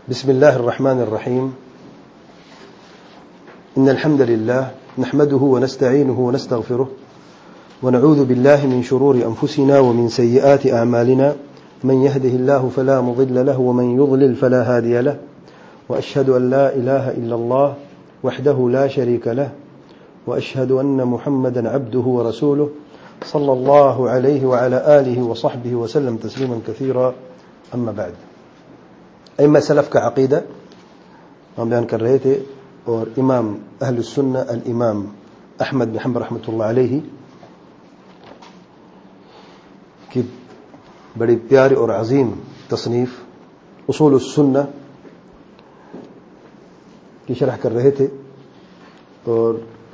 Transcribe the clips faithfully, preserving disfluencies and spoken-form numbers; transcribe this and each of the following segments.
بسم الله الرحمن الرحيم. إن الحمد لله نحمده ونستعينه ونستغفره ونعوذ بالله من شرور أنفسنا ومن سيئات أعمالنا، من يهده الله فلا مضل له ومن يضلل فلا هادي له، وأشهد أن لا إله إلا الله وحده لا شريك له، وأشهد أن محمدا عبده ورسوله صلى الله عليه وعلى آله وصحبه وسلم تسليما كثيرا. أما بعد، ائمہ سلف کا عقیدہ ہم بیان کر رہے تھے، اور امام اہل السنہ الامام احمد بن حنبل رحمۃ اللہ علیہ کی بڑی پیاری اور عظیم تصنیف اصول السنہ کی شرح کر رہے تھے، اور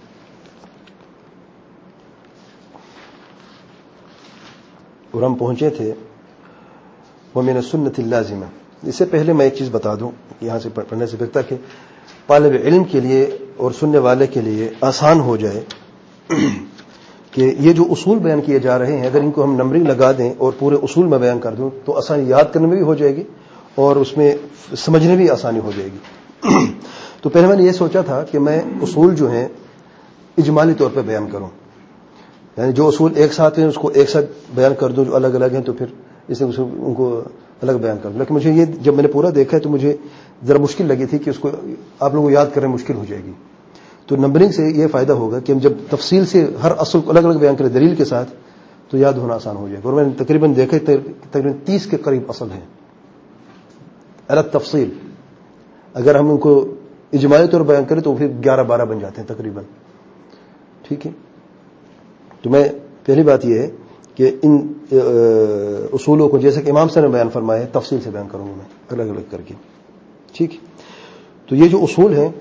اور ہم پہنچے تھے ومن السنة اللازمہ. اس سے پہلے میں ایک چیز بتا دوں یہاں سے پڑھنے سے بہتر کہ طالب علم کے لیے اور سننے والے کے لیے آسان ہو جائے کہ یہ جو اصول بیان کیے جا رہے ہیں، اگر ان کو ہم نمبرنگ لگا دیں اور پورے اصول میں بیان کر دوں تو آسانی یاد کرنے میں بھی ہو جائے گی اور اس میں سمجھنے بھی آسانی ہو جائے گی. تو پہلے میں نے یہ سوچا تھا کہ میں اصول جو ہیں اجمالی طور پہ بیان کروں، یعنی جو اصول ایک ساتھ ہیں اس کو ایک ساتھ بیان کر دوں، جو الگ الگ ہیں تو پھر اس نے ان کو الگ بیان کر دوں. لیکن مجھے یہ جب میں نے پورا دیکھا ہے تو مجھے ذرا مشکل لگی تھی کہ اس کو آپ لوگوں کو یاد کرنے میں مشکل ہو جائے گی. تو نمبرنگ سے یہ فائدہ ہوگا کہ ہم جب تفصیل سے ہر اصل کو الگ الگ بیان کریں دلیل کے ساتھ تو یاد ہونا آسان ہو جائے گا. اور میں نے تقریباً دیکھا تقریباً تیس کے قریب اصل ہیں الگ تفصیل. اگر ہم ان کو اجمالی طور بیان کریں تو پھر گیارہ بارہ بن جاتے ہیں تقریباً. ٹھیک ہے، تو میں پہلی بات یہ ہے کہ ان اصولوں کو جیسے کہ امام صاحب نے بیان فرمایا ہے تفصیل سے بیان کروں گا میں الگ الگ کر کے. ٹھیک ہے، تو یہ جو اصول ہیں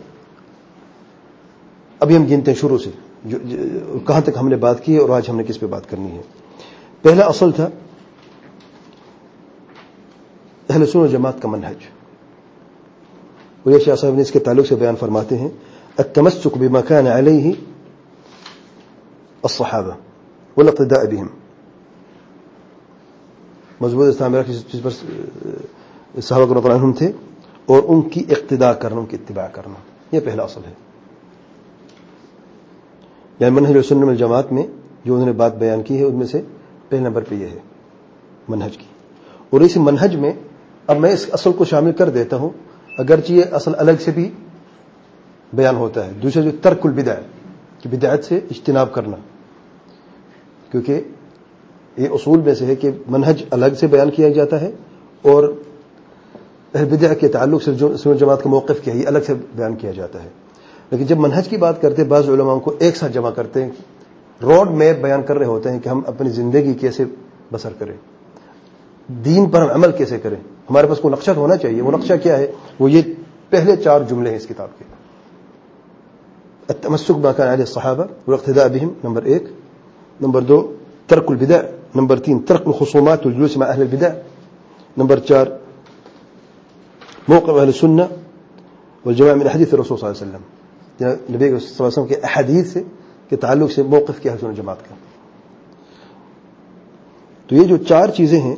ابھی ہم گنتے ہیں شروع سے جو کہاں تک ہم نے بات کی ہے اور آج ہم نے کس پہ بات کرنی ہے. پہلا اصل تھا اہل سنت و جماعت کا منہج، اور یہ شاہ صاحب نے اس کے تعلق سے بیان فرماتے ہیں التمسک بما كان علیہ الصحابہ والاقتداء بهم، مضبوط اسلام رکھ جس پر صحابہ رضی اللہ عنہم تھے اور ان کی اقتداء کرنا، ان کی اتباع کرنا، یہ پہلا اصل ہے. یعنی منہج السنہ والجماعت میں جو انہوں نے بات بیان کی ہے ان میں سے پہلے نمبر پہ یہ ہے منہج کی. اور اس منہج میں اب میں اس اصل کو شامل کر دیتا ہوں، اگرچہ یہ اصل الگ سے بھی بیان ہوتا ہے. دوسرا جو ترک البدع کہ بدعت سے اجتناب کرنا، کیونکہ یہ اصول میں سے ہے کہ منہج الگ سے بیان کیا جاتا ہے اور اہل بدع کے تعلق سے جو سنت جماعت کا موقف کیا ہے یہ الگ سے بیان کیا جاتا ہے. لیکن جب منہج کی بات کرتے ہیں بعض علماء کو ایک ساتھ جمع کرتے ہیں، روڈ میپ بیان کر رہے ہوتے ہیں کہ ہم اپنی زندگی کیسے بسر کریں، دین پر ہم عمل کیسے کریں. ہمارے پاس کوئی نقشہ ہونا چاہیے. وہ نقشہ کیا ہے؟ وہ یہ پہلے چار جملے ہیں اس کتاب کے. التمسک بما كان علیہ الصحابہ والاقتداء بهم نمبر ایک، نمبر دو ترک البدع، نمبر تین ترک الخصومات والجلوس مع اہل البدع، نمبر چار موقف اہل السنہ والجماعہ من حدیث الرسول صلی اللہ علیہ وسلم، نبی صلی اللہ علیہ وسلم کے احادیث سے کے تعلق سے موقف کیا ہے سنت جماعت کا. تو یہ جو چار چیزیں ہیں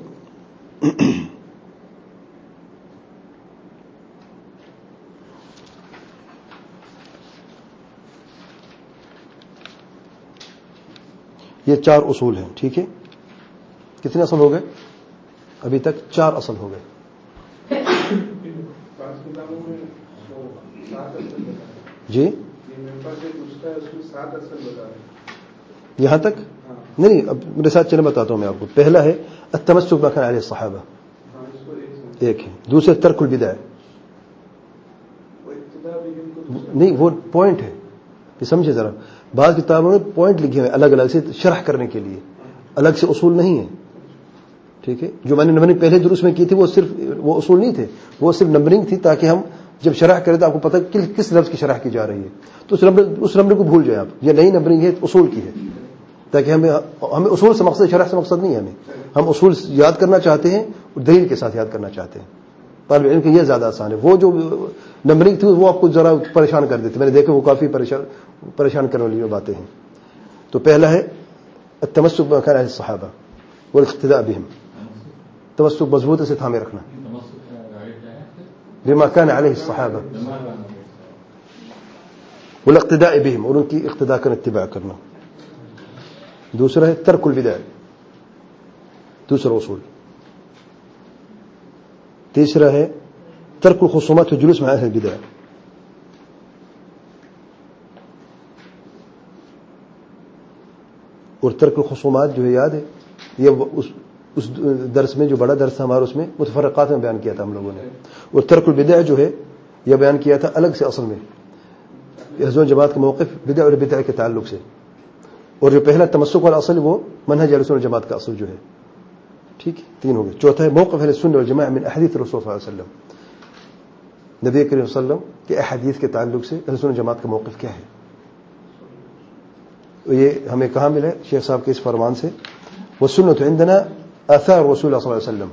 یہ چار اصول ہیں. ٹھیک ہے، کتنے اصل ہو گئے ابھی تک؟ چار اصل ہو گئے. جی یہاں تک نہیں، اب میرے ساتھ چلے بتاتا ہوں میں آپ کو. پہلا ہے التمسک بما كان علیہ الصحابہ، ایک ہے. دوسرے ترک البدع، نہیں وہ پوائنٹ ہے یہ سمجھے ذرا. بعض کتابوں میں پوائنٹ لکھے ہوئے الگ الگ سے شرح کرنے کے لیے، الگ سے اصول نہیں ہے. ٹھیک ہے، جو میں نے نمبرنگ پہلے درس میں کی تھی وہ صرف وہ اصول نہیں تھے، وہ صرف نمبرنگ تھی تاکہ ہم جب شرح کریں تو آپ کو پتہ کس لفظ کی شرح کی جا رہی ہے. تو اس نمبر کو بھول جائیں آپ. یہ نئی نمبرنگ ہے اصول کی ہے، تاکہ ہمیں ہمیں اصول سے مقصد شرح سے مقصد نہیں ہے. ہمیں ہم اصول یاد کرنا چاہتے ہیں اور دلیل کے ساتھ یاد کرنا چاہتے ہیں. طالب علم کے یہ زیادہ آسان ہے. وہ جو نمبرنگ تھی وہ آپ کو ذرا پریشان کر دیتی، میں نے دیکھا وہ کافی پریشان پریشان کرنے والی باتیں ہیں. تو پہلا ہے التمسک بما كان علیہ الصحابہ والاقتداء بهم، تمسک مضبوط سے تھامے رکھنا. بما كان عليه الصحابہ والاقتداء بهم، اور ان کی اقتداء کرنا، اتباع کرنا. دوسرا ہے ترک البدع، دوسرا اصول. تیسرا ہے ترک الخصومات والجلوس مع اهل البدع. اور ترک الخصومات جو ہے یاد ہے، یہ اس اس درس میں جو بڑا درس تھا ہمارا، اس میں متفرقات میں بیان کیا تھا ہم لوگوں نے. اور ترک البدع جو ہے یہ بیان کیا تھا الگ سے، اصل میں اہل جماعت کا موقف بدع اور بدع کے تعلق سے. اور جو پہلا تمسک والا اصل وہ منہج اہل سنت جماعت کا اصل جو ہے. ٹھیک ہے، تین ہو گئے. چوتھا ہے موقف اہل سنت والجماعہ من احادیث رسول صلی اللہ علیہ وسلم، نبی کریم صلی اللہ علیہ وسلم کے احادیث کے تعلق سے اہل سنت جماعت کا موقف کیا ہے. یہ ہمیں کہاں ملا ہے؟ شیخ صاحب کے اس فرمان سے، والسنت عندنا آثار رسول اللہ صلی اللہ علیہ وسلم.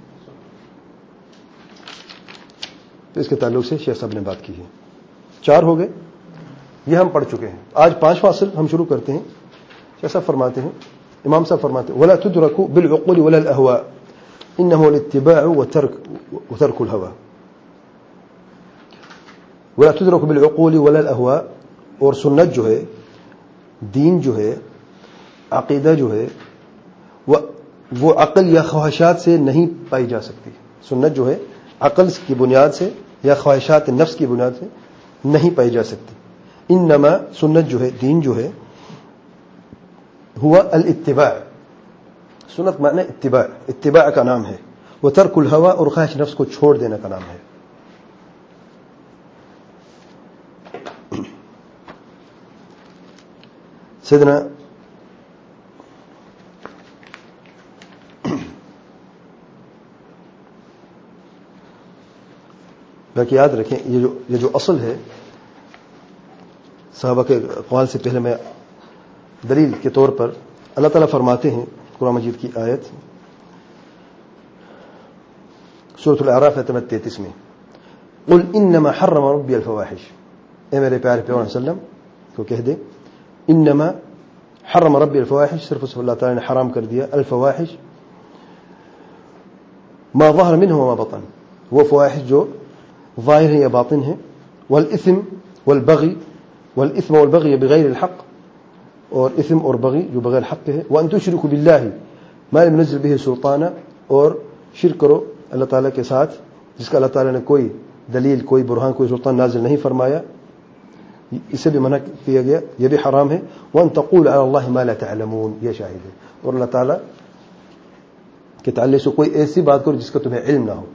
تو اس کے تعلق سے شیخ صاحب نے بات کی ہے. چار ہو گئے، یہ ہم پڑھ چکے ہیں. آج پانچواں اصل ہم شروع کرتے ہیں. شیخ صاحب فرماتے ہیں، امام صاحب فرماتے ہیں، ولا تدرك بالعقول ولا الاهواء انما الاتباع وترك وترك الهوى. ولا تدرك بالعقول ولا الاهواء، اور سنت جو ہے، دین جو ہے، عقیدہ جو ہے، وہ وہ عقل یا خواہشات سے نہیں پائی جا سکتی. سنت جو ہے عقل کی بنیاد سے یا خواہشات نفس کی بنیاد سے نہیں پائی جا سکتی. انما سنت جو ہے، دین جو ہے، ہوا الاتباع. سنت معنی اتباع، اتباع کا نام ہے. وہ ترک الہوا، اور خواہش نفس کو چھوڑ دینے کا نام ہے. سیدنا باقی یاد رکھیں، یہ جو یہ جو اصل ہے صحابہ کے اقوال سے پہلے میں دلیل کے طور پر اللہ تعالیٰ فرماتے ہیں قرآن مجید کی آیت سورۃ الاعراف آیت نمبر تینتیس میں، قل انما حرم ربی الفواحش. اے میرے پیارے پیغمبر صلی اللہ علیہ وسلم کو کہہ دے، انما حرم ربی الفواحش، صرف اس اللہ تعالیٰ نے حرام کر دیا الفواحش ما ظہر منہ وما بطن، وہ فواحش جو ظاہر ہیں یا باطن ہیں، والاثم والبغی، والاثم والبغی بغیر الحق، اور اثم اور بغی جو بغیر حق ہے، وان تشرکوا باللہ ما لم ينزل به سلطانا، اور شرک کرو اللہ تعالیٰ کے ساتھ جس کا اللہ تعالیٰ نے کوئی دلیل، کوئی برہان، کوئی سلطان نازل نہیں فرمایا، اسے بھی منع کیا گیا، یہ بھی حرام ہے. وان تقول علی اللہ ما لا تعلمون، یہ شاہد ہے. اور اللہ تعالیٰ کے تعلق سے کوئی ایسی بات کرو جس کا تمہیں علم نہ ہو.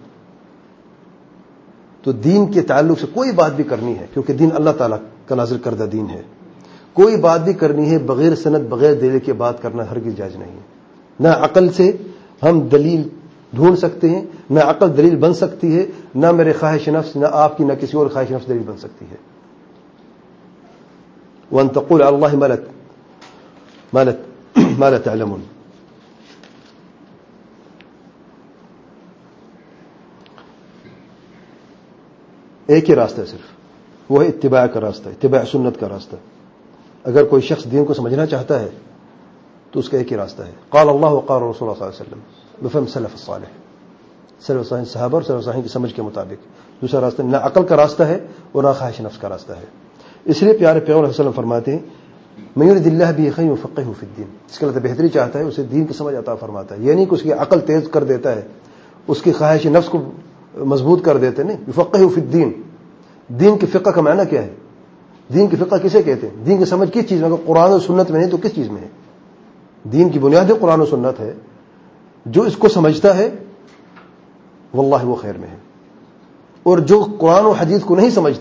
تو دین کے تعلق سے کوئی بات بھی کرنی ہے، کیونکہ دین اللہ تعالیٰ کا نازل کردہ دین ہے، کوئی بات بھی کرنی ہے بغیر سند، بغیر دلیل کے بات کرنا ہرگز جائز نہیں ہے. نہ عقل سے ہم دلیل ڈھونڈ سکتے ہیں، نہ عقل دلیل بن سکتی ہے، نہ میرے خواہش نفس، نہ آپ کی، نہ کسی اور خواہش نفس دلیل بن سکتی ہے. وان تقول علی اللہ ما لا تعلمون. ایک ہی راستہ ہے صرف، وہ ہے اتباع کا راستہ، اتباع سنت کا راستہ. اگر کوئی شخص دین کو سمجھنا چاہتا ہے تو اس کا ایک ہی راستہ ہے، قال اللہ وقال رسول اللہ صلی اللہ علیہ وسلم بفہم سلف الصالح، سلف الصالح صحابہ اور سلف الصالح کی سمجھ کے مطابق. دوسرا راستہ نہ عقل کا راستہ ہے اور نہ خواہش نفس کا راستہ ہے. اس لیے پیارے پیغمبر صلی اللہ علیہ وسلم فرماتے ہیں، من یرد اللہ به خیرا یفقهه فی الدین، جس کے اللہ بہتری چاہتا ہے اسے دین کی سمجھ عطا فرماتا ہے. یہ نہیں کہ اس کی عقل تیز کر دیتا ہے، اس کی خواہش نفس کو مضبوط کر دیتے، نہیں. یفقهه فی الدین، دین کی فقہ کا معنی کیا ہے؟ دین کی فقہ کسے کہتے ہیں؟ دین کی سمجھ کس چیز میں؟ اگر قرآن و سنت میں نہیں تو کس چیز میں ہے؟ دین کی بنیاد قرآن و سنت ہے. جو اس کو سمجھتا ہے واللہ وہ خیر میں ہے، اور جو قرآن و حدیث کو نہیں سمجھتا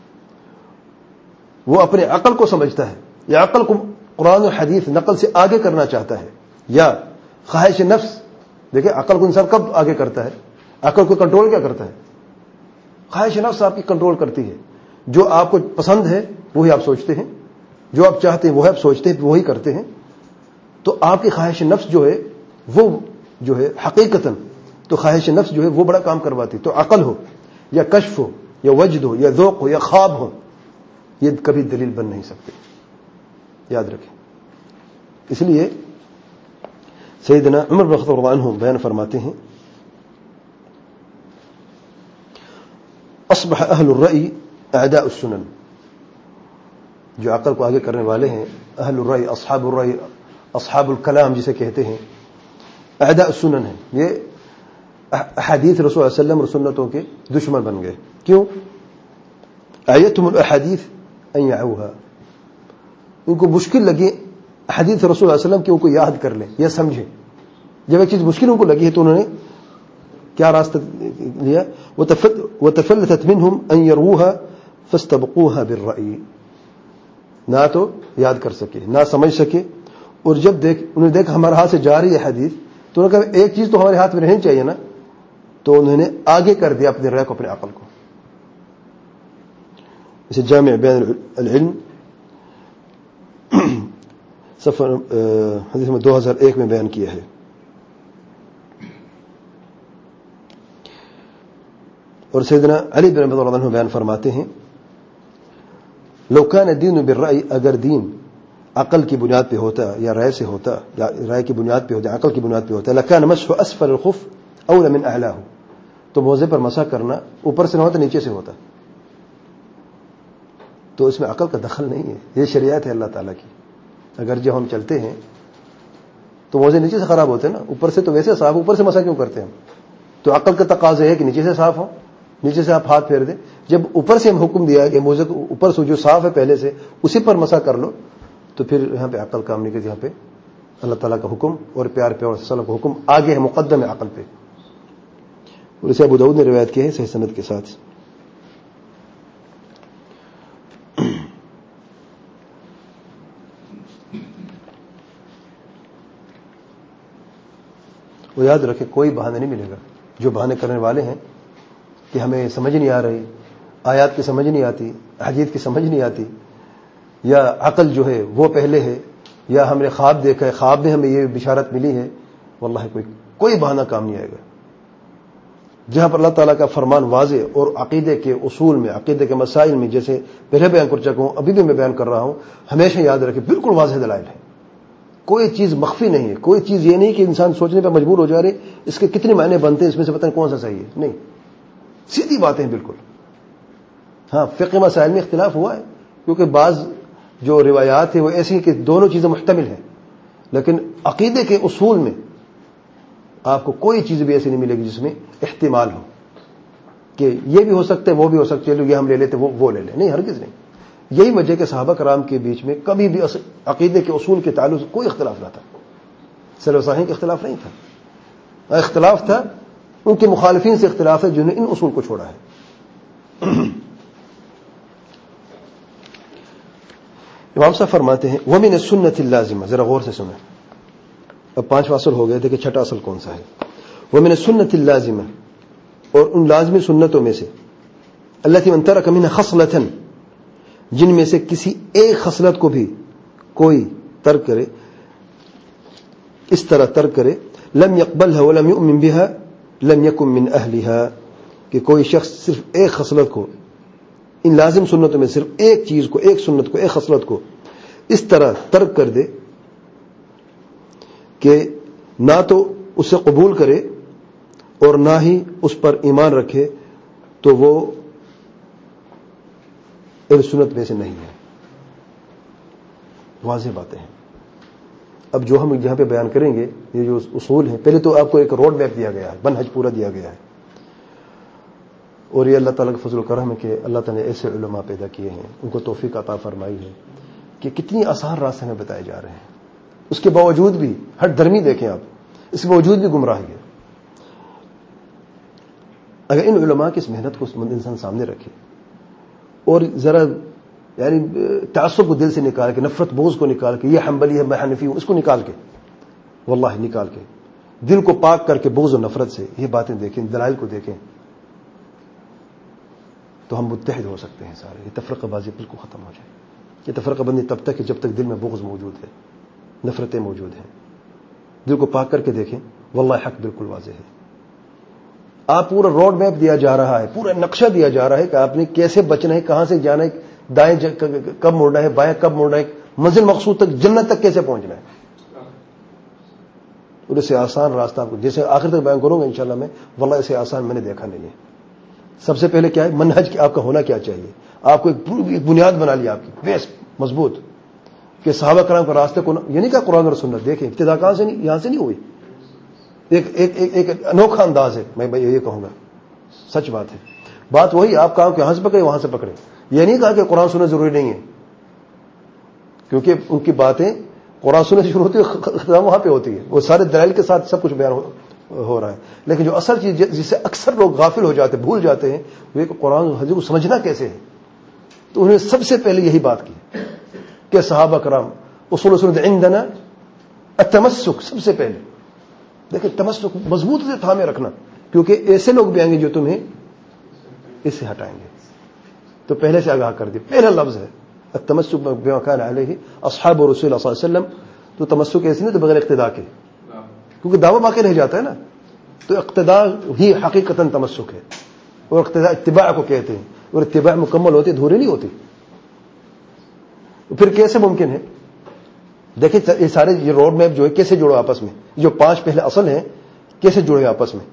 وہ اپنے عقل کو سمجھتا ہے، یا عقل کو قرآن و حدیث نقل سے آگے کرنا چاہتا ہے، یا خواہش نفس. دیکھیں عقل کو انسان کب آگے کرتا ہے؟ عقل کو کنٹرول کیا کرتا ہے؟ خواہش نفس آپ کی کنٹرول کرتی ہے. جو آپ کو پسند ہے وہی آپ سوچتے ہیں، جو آپ چاہتے ہیں وہ آپ سوچتے ہیں، وہی کرتے ہیں. تو آپ کی خواہش نفس جو ہے وہ جو ہے حقیقتاً تو خواہش نفس جو ہے وہ بڑا کام کرواتی. تو عقل ہو یا کشف ہو یا وجد ہو یا ذوق ہو یا خواب ہو، یہ کبھی دلیل بن نہیں سکتے، یاد رکھیں. اس لیے سیدنا عمر بن الخطاب رضی اللہ عنہ بیان فرماتے ہیں، اصبح اہل الرأی اعداء السنن، جو عقل کو آگے کرنے والے ہیں، اہل الرأی، اصحاب الرأی، اصحاب الکلام جسے کہتے ہیں، اعداء السنن ہیں. یہ احادیث رسول اللہ علیہ وسلم اور سنتوں کے دشمن بن گئے. کیوں؟ آیتهم الاحادیث ان یعوها، ان کو مشکل لگی حدیث رسول اللہ علیہ وسلم کی ان کو یاد کر لیں یا سمجھیں. جب ایک چیز مشکل ان کو لگی ہے تو انہوں نے کیا راستہ لیا؟ وتفلتت منهم ان يروها فاستبقوها بالرأي، نہ تو یاد کر سکے نہ سمجھ سکے، اور جب دیکھ انہوں نے دیکھا ہمارے ہاتھ سے جا رہی ہے حدیث تو انہوں نے کہا ایک چیز تو ہمارے ہاتھ میں رہنی چاہیے نا، تو انہوں نے آگے کر دیا اپنے رائے کو، اپنے عقل کو. اسے جامع بیان العلم صفحہ حدیث میں دو ہزار ایک میں بیان کیا ہے. اور سیدنا علی بن ابی طالب رضی اللہ عنہ بیان فرماتے ہیں لو کان الدین بالرأی، اگر دین عقل کی بنیاد پہ ہوتا یا رائے سے ہوتا، یا رائے کی بنیاد پہ ہوتا، عقل کی بنیاد پہ ہوتا، لکان مسح اسفل الخف اولى من اعلاه، تو موزے پر مسح کرنا اوپر سے نہ ہوتا نیچے سے ہوتا. تو اس میں عقل کا دخل نہیں ہے، یہ شریعت ہے اللہ تعالیٰ کی. اگر جب ہم چلتے ہیں تو موزے نیچے سے خراب ہوتے ہیں نا، اوپر سے تو ویسے صاف، اوپر سے مسح کیوں کرتے ہیں؟ تو عقل کا تقاضا ہے کہ نیچے سے صاف ہو، نیچے سے آپ ہاتھ پھیر دیں. جب اوپر سے ہم حکم دیا کہ موزے کو اوپر سے جو صاف ہے پہلے سے اسی پر مسح کر لو، تو پھر یہاں پہ عقل کام نہیں کرتی، یہاں پہ اللہ تعالیٰ کا حکم اور پیار پیار صلی اللہ علیہ وسلم کا حکم آگے ہے، مقدم ہے عقل پہ. اور اسے ابو داؤد نے روایت کی ہے صحیح سند کے ساتھ. وہ یاد رکھے کوئی بہانہ نہیں ملے گا. جو بہانے کرنے والے ہیں کہ ہمیں سمجھ نہیں آ رہی، آیات کی سمجھ نہیں آتی، حدیث کی سمجھ نہیں آتی، یا عقل جو ہے وہ پہلے ہے، یا ہم نے خواب دیکھا ہے، خواب میں ہمیں یہ بشارت ملی ہے، واللہ کوئی کوئی بہانہ کام نہیں آئے گا. جہاں پر اللہ تعالیٰ کا فرمان واضح اور عقیدے کے اصول میں، عقیدے کے مسائل میں، جیسے پہلے بیان کر چکا ہوں، ابھی بھی میں بیان کر رہا ہوں، ہمیشہ یاد رکھے بالکل واضح دلائل ہے، کوئی چیز مخفی نہیں ہے. کوئی چیز یہ نہیں کہ انسان سوچنے پہ مجبور ہو جا رہے اس کے کتنے معنی بنتے ہیں، اس میں سے پتہ نہیں کون سا صحیح ہے. نہیں، سیدھی باتیں ہیں بالکل. ہاں فقہ مسائل میں اختلاف ہوا ہے، کیونکہ بعض جو روایات ہیں وہ ایسی ہیں کہ دونوں چیزیں محتمل ہیں، لیکن عقیدے کے اصول میں آپ کو کوئی چیز بھی ایسی نہیں ملے گی جس میں احتمال ہو کہ یہ بھی ہو سکتا ہے وہ بھی ہو سکتا ہے، یہ ہم لے لیتے وہ وہ لے لیں. نہیں، ہرگز نہیں. یہی وجہ کہ صحابہ کرام کے بیچ میں کبھی بھی عقیدے کے اصول کے تعلق سے کوئی اختلاف نہ تھا. سلف صالحین کا اختلاف نہیں تھا. اختلاف تھا ان کے مخالفین سے اختلاف ہے جنہوں نے ان اصول کو چھوڑا ہے. امام صاحب فرماتے ہیں وَمِنَ السُنَّةِ اللَّازِمَةِ، ذرا غور سے سنیں. اب پانچ اصل ہو گئے تھے کہ چھٹا اصل کون سا ہے. وَمِنَ السُنَّةِ اللَّازِمَةِ، اور ان لازمی سنتوں میں سے، الَّتِي مَنْ تَرَكَ مِنْهَا خَصْلَةً، جن میں سے کسی ایک خصلت کو بھی کوئی ترک کرے، اس طرح ترک کرے، لم يقبلها ولم يؤمن بها لم يكن من اهلها، کہ کوئی شخص صرف ایک خصلت کو، ان لازم سنتوں میں صرف ایک چیز کو، ایک سنت کو، ایک خصلت کو اس طرح ترک کر دے کہ نہ تو اسے قبول کرے اور نہ ہی اس پر ایمان رکھے، تو وہ اہل سنت میں سے نہیں ہے. واضح باتیں ہیں. اب جو ہم جہاں پہ بیان کریں گے یہ جو اصول ہیں، پہلے تو آپ کو ایک روڈ میپ دیا گیا ہے، منہج پورا دیا گیا ہے، اور یہ اللہ تعالیٰ کا فضل و کرم ہے کہ اللہ تعالیٰ نے ایسے علماء پیدا کیے ہیں، ان کو توفیق عطا فرمائی ہے کہ کتنی آسان راستے ہمیں بتائے جا رہے ہیں. اس کے باوجود بھی ہر درمی دیکھیں آپ، اس کے باوجود بھی گمراہی ہے. اگر ان علماء کی اس محنت کو انسان سامنے رکھے اور ذرا یعنی تعصب کو دل سے نکال کے، نفرت بغض کو نکال کے، یہ حنبلی ہے میں حنفی ہوں، اس کو نکال کے، واللہ نکال کے، دل کو پاک کر کے بغض و نفرت سے یہ باتیں دیکھیں، دلائل کو دیکھیں، تو ہم متحد ہو سکتے ہیں سارے. یہ تفرقہ بازی بالکل ختم ہو جائے. یہ تفرقہ بندی تب تک ہے جب تک دل میں بغض موجود ہے، نفرتیں موجود ہیں. دل کو پاک کر کے دیکھیں، واللہ حق بالکل واضح ہے. آپ پورا روڈ میپ دیا جا رہا ہے، پورا نقشہ دیا جا رہا ہے کہ آپ نے کیسے بچنا ہے، کہاں سے جانا ہے، دائیں کب مڑنا ہے، بائیں کب مڑنا ہے، منزل مقصود تک، جنت تک کیسے پہنچنا ہے. اور اسے آسان راستہ آپ کو جیسے آخر تک بیان کروں گا انشاءاللہ میں، واللہ اسے آسان میں نے دیکھا نہیں ہے. سب سے پہلے کیا ہے؟ منہج کی آپ کا ہونا کیا چاہیے. آپ کو ایک بنیاد بنا لی آپ کی بیس مضبوط کہ صحابہ کرام کے راستے کو یہ نہیں کہا قرآن اور سنت. دیکھیں ابتدا کہاں سے نہیں، یہاں سے نہیں ہوئی. ایک ایک ایک, ایک انوکھا انداز ہے. میں یہ کہوں گا سچ بات ہے. بات وہی آپ کہاں کہ یہاں سے پکڑے وہاں سے پکڑے. یہ نہیں کہا کہ قرآن سنت ضروری نہیں ہے، کیونکہ ان کی باتیں قرآن سنت سے شروع ہوتی ہے، ختم وہاں پہ ہوتی ہے. وہ سارے دلائل کے ساتھ سب کچھ بیان ہو, ہو رہا ہے. لیکن جو اصل چیز جس سے اکثر لوگ غافل ہو جاتے بھول جاتے ہیں وہ ایک قرآن حدیث کو سمجھنا کیسے ہے. تو انہوں نے سب سے پہلے یہی بات کی کہ صحابہ کرام اصول سنت عندنا التمسک. سب سے پہلے دیکھیں تمسک مضبوط سے تھامے رکھنا، کیونکہ ایسے لوگ بھی آئیں گے جو تمہیں اس سے ہٹائیں گے. تو پہلے سے آگاہ کر دی. پہلا لفظ ہے التمسک بما كان علیہ اصحاب رسول اللہ صلی اللہ علیہ وسلم. تو تمسک ایسے نہیں تو بغیر اقتداء کے، کیونکہ دعویٰ باقی رہ جاتا ہے نا. تو اقتداء ہی حقیقتاً تمسک ہے، اور اقتداء اتباع کو کہتے ہیں. اور اتباع مکمل ہوتی دھوری نہیں ہوتی. پھر کیسے ممکن ہے؟ دیکھیں یہ سارے یہ روڈ میپ جو ہے کیسے جڑو آپس میں. جو پانچ پہلے اصل ہیں کیسے جڑے آپس میں.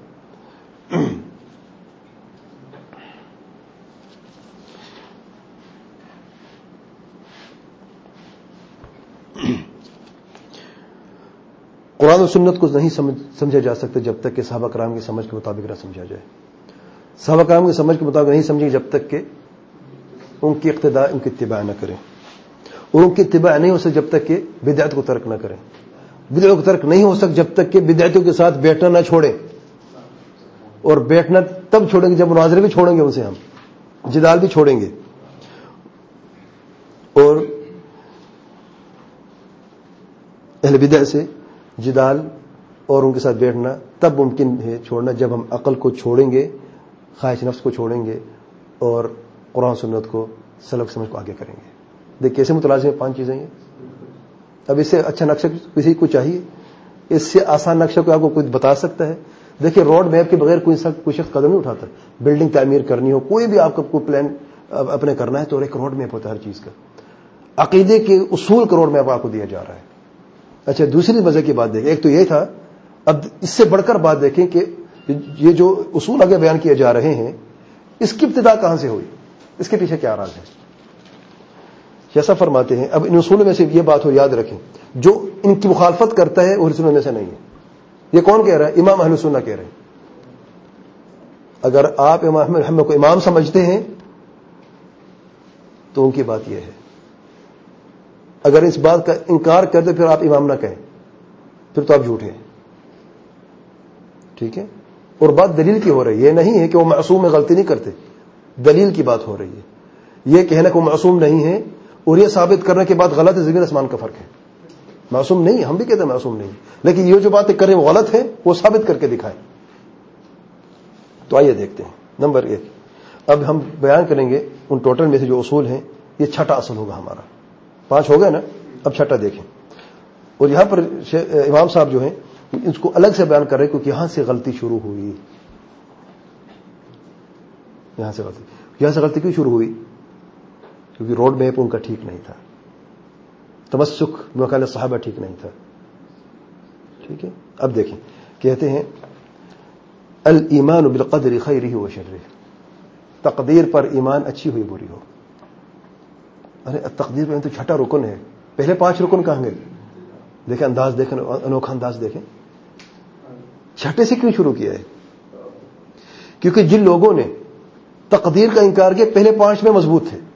قرآن و سنت کو نہیں سمجھا جا سکتا جب تک کہ صحابہ کرام کی سمجھ کے مطابق نہ سمجھا جائے. صحابہ کرام کی سمجھ کے مطابق نہیں سمجھے جب تک کہ ان کی اقتداء ان کی اتباع نہ کریں. اور ان کی اتباع نہیں ہو سکتی جب تک کہ بدعت کو ترک نہ کریں. بدعت کو ترک نہیں ہو سکتا جب تک کہ بدعتوں کے ساتھ بیٹھنا نہ چھوڑیں. اور بیٹھنا تب چھوڑیں گے جب مناظرے بھی چھوڑیں گے، ان سے ہم جدال بھی چھوڑیں گے. اور اہل بدع سے جدال اور ان کے ساتھ بیٹھنا تب ممکن ہے چھوڑنا جب ہم عقل کو چھوڑیں گے، خواہش نفس کو چھوڑیں گے، اور قرآن سنت کو سلف سمجھ کو آگے کریں گے. دیکھ کیسے متلازم ہیں پانچ چیزیں ہیں. اب اس سے اچھا نقشہ کسی کو چاہیے؟ اس سے آسان نقشہ کو آپ کو کوئی بتا سکتا ہے؟ دیکھیں روڈ میپ کے بغیر کوئی کوئی شخص قدم نہیں اٹھاتا. بلڈنگ تعمیر کرنی ہو، کوئی بھی آپ کو کوئی پلان اپنے کرنا ہے تو ایک روڈ میپ ہوتا ہے ہر چیز کا. عقیدے کے اصول کا روڈ میپ آپ کو دیا جا رہا ہے. اچھا دوسری مزے کی بات دیکھیں، ایک تو یہ تھا. اب اس سے بڑھ کر بات دیکھیں کہ یہ جو اصول آگے بیان کیے جا رہے ہیں اس کی ابتدا کہاں سے ہوئی، اس کے پیچھے کیا راز ہے. جیسا فرماتے ہیں اب ان اصولوں میں سے یہ بات ہو یاد رکھیں، جو ان کی مخالفت کرتا ہے وہ اہل سنت میں سے نہیں ہے. یہ کون کہہ رہا ہے؟ امام اہل سنت کہہ رہے ہیں. اگر آپ امام احمد کو امام سمجھتے ہیں تو ان کی بات یہ ہے. اگر اس بات کا انکار کر دے پھر آپ امام نہ کہیں، پھر تو آپ جھوٹے ہیں. ٹھیک ہے. اور بات دلیل کی ہو رہی ہے، یہ نہیں ہے کہ وہ معصوم میں غلطی نہیں کرتے. دلیل کی بات ہو رہی ہے. یہ کہنا کہ وہ معصوم نہیں ہے اور یہ ثابت کرنے کے بعد غلط ہے، زمین آسمان کا فرق ہے. معصوم نہیں، ہم بھی کہتے ہیں معصوم نہیں، لیکن یہ جو باتیں کریں وہ غلط ہے، وہ ثابت کر کے دکھائیں. تو آئیے دیکھتے ہیں. نمبر ایک اب ہم بیان کریں گے ان ٹوٹل میں سے جو اصول ہیں. یہ چھٹا اصل ہوگا ہمارا. پانچ ہو گئے نا، اب چھٹا دیکھیں. اور یہاں پر امام صاحب جو ہیں اس کو الگ سے بیان کر رہے ہیں کیونکہ یہاں سے غلطی شروع ہوئی. یہاں سے غلطی یہاں سے غلطی کیوں شروع ہوئی؟ کیونکہ روڈ میپ ان کا ٹھیک نہیں تھا. تمسک بمقال صحابہ ٹھیک نہیں تھا. ٹھیک ہے. اب دیکھیں کہتے ہیں الایمان بالقدر خیرہ و شرہ. تقدیر پر ایمان اچھی ہوئی بری ہو. ارے تقدیر میں تو چھٹا رکن ہے. پہلے پانچ رکن کہاں گئے؟ دیکھیں انداز دیکھیں، انوکھا انداز دیکھیں. چھٹے سے کیوں شروع کیا ہے؟ کیونکہ جن لوگوں نے تقدیر کا انکار کیا پہلے پانچ میں مضبوط تھے.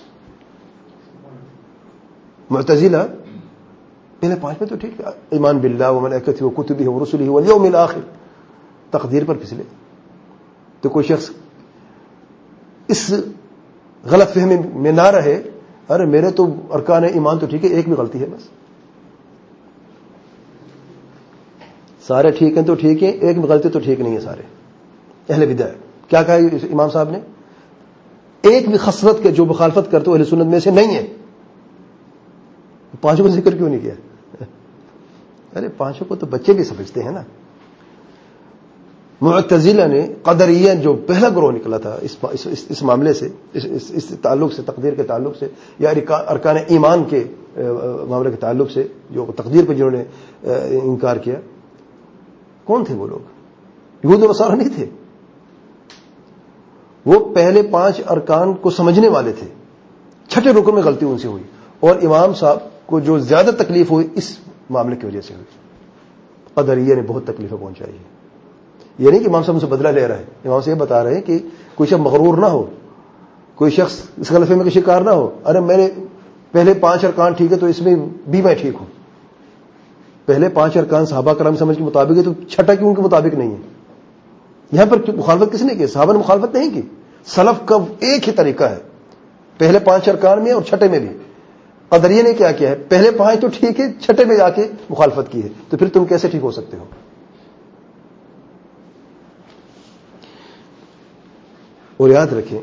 معتزلہ پہلے پانچ میں تو ٹھیک ہے، ایمان باللہ وملائکتہ وکتبہ ورسلہ والیوم الآخر. تقدیر پر پھسلے. تو کوئی شخص اس غلط فہمی میں نہ رہے، ارے میرے تو ارکان ایمان تو ٹھیک ہے، ایک بھی غلطی ہے بس. سارے ٹھیک ہیں تو ٹھیک ہے، ایک بھی غلطی تو ٹھیک نہیں ہے سارے. اہل بدع کیا کہا امام صاحب نے؟ ایک بھی خصلت کے جو مخالفت کرتے اہل سنت میں سے نہیں ہے. پانچوں کا ذکر کیوں نہیں کیا؟ ارے پانچوں کو تو بچے بھی سمجھتے ہیں نا. معتزلہ نے قدریہ جو پہلا گروہ نکلا تھا اس, اس, اس, اس معاملے سے، اس, اس, اس تعلق سے، تقدیر کے تعلق سے یا ارکان ایمان کے معاملے کے تعلق سے، جو تقدیر پہ جنہوں نے انکار کیا، کون تھے وہ لوگ؟ یہود و نصارہ نہیں تھے. وہ پہلے پانچ ارکان کو سمجھنے والے تھے، چھٹے رکن میں غلطی ان سے ہوئی، اور امام صاحب کو جو زیادہ تکلیف ہوئی اس معاملے کی وجہ سے ہوئی. قدریہ نے بہت تکلیفیں پہنچائی ہے. یہ نہیں کہ امام صاحب ان سے بدلہ لے رہا ہے، امام صاحب یہ بتا رہے ہیں کہ کوئی شخص مغرور نہ ہو، کوئی شخص اس غلط فہمی کا شکار نہ ہو. ارے میرے پہلے پانچ ارکان ٹھیک ہے تو اس میں بھی میں ٹھیک ہوں. پہلے پانچ ارکان صحابہ کرام سمجھ کے مطابق ہے تو چھٹا کیوں ان کے مطابق نہیں ہے؟ یہاں پر مخالفت کس نے کی؟ صحابہ نے مخالفت نہیں کی. سلف کا ایک ہی طریقہ ہے، پہلے پانچ ارکان میں اور چھٹے میں بھی. قدریہ نے کیا کیا ہے؟ پہلے پانچ تو ٹھیک ہے، چھٹے میں جا کے مخالفت کی ہے. تو پھر تم کیسے ٹھیک ہو سکتے ہو؟ اور یاد رکھیں،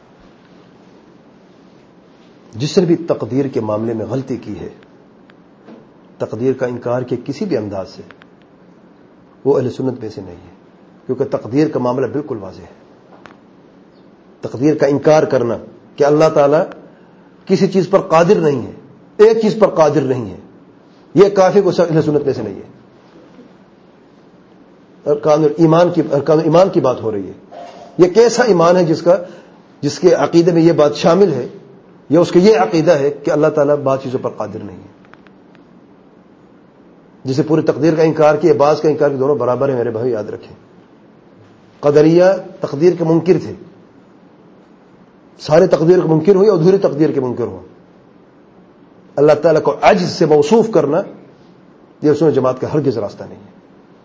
جس نے بھی تقدیر کے معاملے میں غلطی کی ہے، تقدیر کا انکار کے کسی بھی انداز سے، وہ اہل سنت میں سے نہیں ہے. کیونکہ تقدیر کا معاملہ بالکل واضح ہے. تقدیر کا انکار کرنا کہ اللہ تعالیٰ کسی چیز پر قادر نہیں ہے، ایک چیز پر قادر نہیں ہے، یہ کافی کو اہل سنت میں سے نہیں ہے. ارکان ایمان کی ارکان ایمان کی بات ہو رہی ہے. یہ کیسا ایمان ہے جس کا جس کے عقیدے میں یہ بات شامل ہے، یا اس کا یہ عقیدہ ہے کہ اللہ تعالیٰ بعض چیزوں پر قادر نہیں ہے. جسے پوری تقدیر کا انکار کیا، بعض کا انکار کیا، دونوں برابر ہیں. میرے بھائی یاد رکھیں، قدریہ تقدیر کے منکر تھے، سارے تقدیر کے منکر ہوئے، ادھوری تقدیر کے منکر ہو. اللہ تعالیٰ کو عجز سے موصوف کرنا یہ سنت جماعت کا ہرگز راستہ نہیں ہے.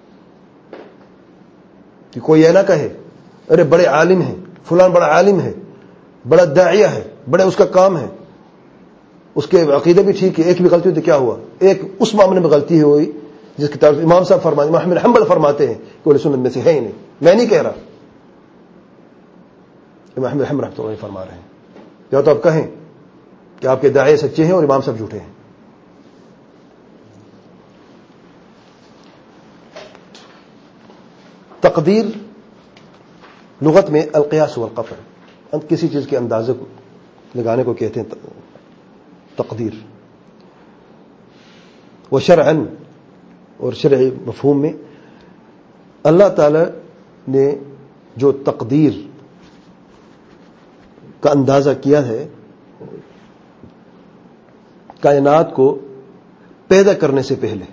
کہ کوئی یہ نہ کہے ارے بڑے عالم ہیں، فلان بڑا عالم ہے، بڑا داعیہ ہے، بڑے اس کا کام ہے، اس کے عقیدے بھی ٹھیک ہے، ایک بھی غلطی ہوئی تو کیا ہوا؟ ایک اس معاملے میں غلطی ہوئی جس کی طرف امام صاحب فرماتے ہیں، احمد حنبل فرماتے ہیں کہ وہ سنت میں سے ہے ہی نہیں. میں نہیں کہہ رہا، امام احمد حنبل رحمۃ اللہ فرما رہے ہیں. یا تو آپ کہیں کہ آپ کے داعیے سچے ہیں اور امام صاحب جھوٹے ہیں. تقدیر لغت میں القیاس والقطع، کسی چیز کے اندازے کو لگانے کو کہتے ہیں تقدیر. وہ شرعاً اور شرعی مفہوم میں اللہ تعالی نے جو تقدیر کا اندازہ کیا ہے کائنات کو پیدا کرنے سے پہلے،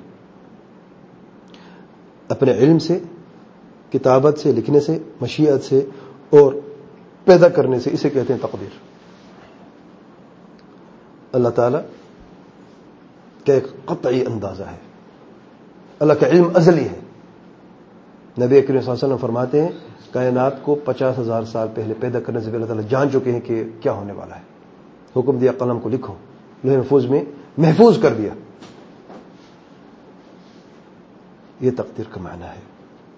اپنے علم سے، کتابت سے، لکھنے سے، مشیت سے اور پیدا کرنے سے، اسے کہتے ہیں تقدیر. اللہ تعالی کا ایک قطعی اندازہ ہے، اللہ کا علم ازلی ہے. نبی کریم صلی اللہ علیہ وسلم فرماتے ہیں کائنات کو پچاس ہزار سال پہلے پیدا کرنے سے پہلے اللہ تعالیٰ جان چکے ہیں کہ کیا ہونے والا ہے. حکم دیا قلم کو لکھو، لوح محفوظ میں محفوظ کر دیا. یہ تقدیر کا معنی ہے.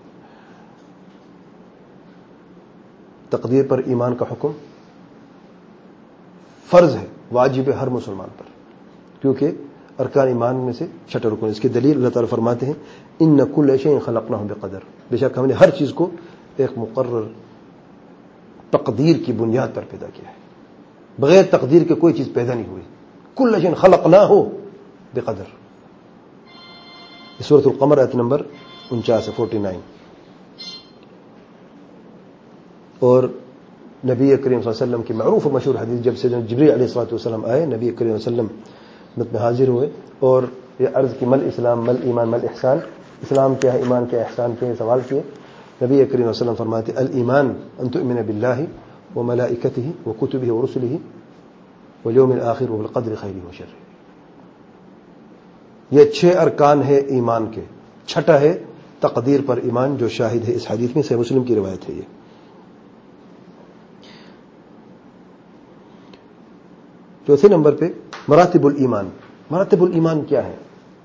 تقدیر پر ایمان کا حکم فرض ہے، واجب ہے ہر مسلمان پر، کیونکہ ارکان ایمان میں سے چھٹا رکن. اس کی دلیل اللہ تعالیٰ فرماتے ہیں ان کل شیء خلقناه بقدر، بے شک ہم نے ہر چیز کو ایک مقرر تقدیر کی بنیاد پر پیدا کیا ہے. بغیر تقدیر کے کوئی چیز پیدا نہیں ہوئی. کل شیء خلقناه بقدر. سورۃ القمر آیت نمبر انچاس ہے، فورٹی نائن. اور نبی کریم صلی اللہ علیہ وسلم کی معروف و مشہور حدیث، جب سے جبریل علیہ الصلوۃ والسلام آئے، نبی کریم صلی اللہ علیہ وسلم خدمت میں حاضر ہوئے اور یہ عرض کی مل اسلام مل ایمان مل احسان، اسلام کیا ہے، ایمان کیا ہے، احسان کیا ہے، سوال کیے. نبی کریم صلی اللہ علیہ وسلم فرماتے الایمان ان تؤمن باللہ وملائکتہ وکتبہ ورسلہ والیوم الآخر والقدر خیرہ وشرہ. یہ چھ ارکان ہے ایمان کے. چھٹا ہے تقدیر پر ایمان، جو شاہد ہے اس حدیث میں، صحیح مسلم کی روایت ہے. یہ چوتھے نمبر پہ مراتب الایمان. مراتب الایمان کیا ہے؟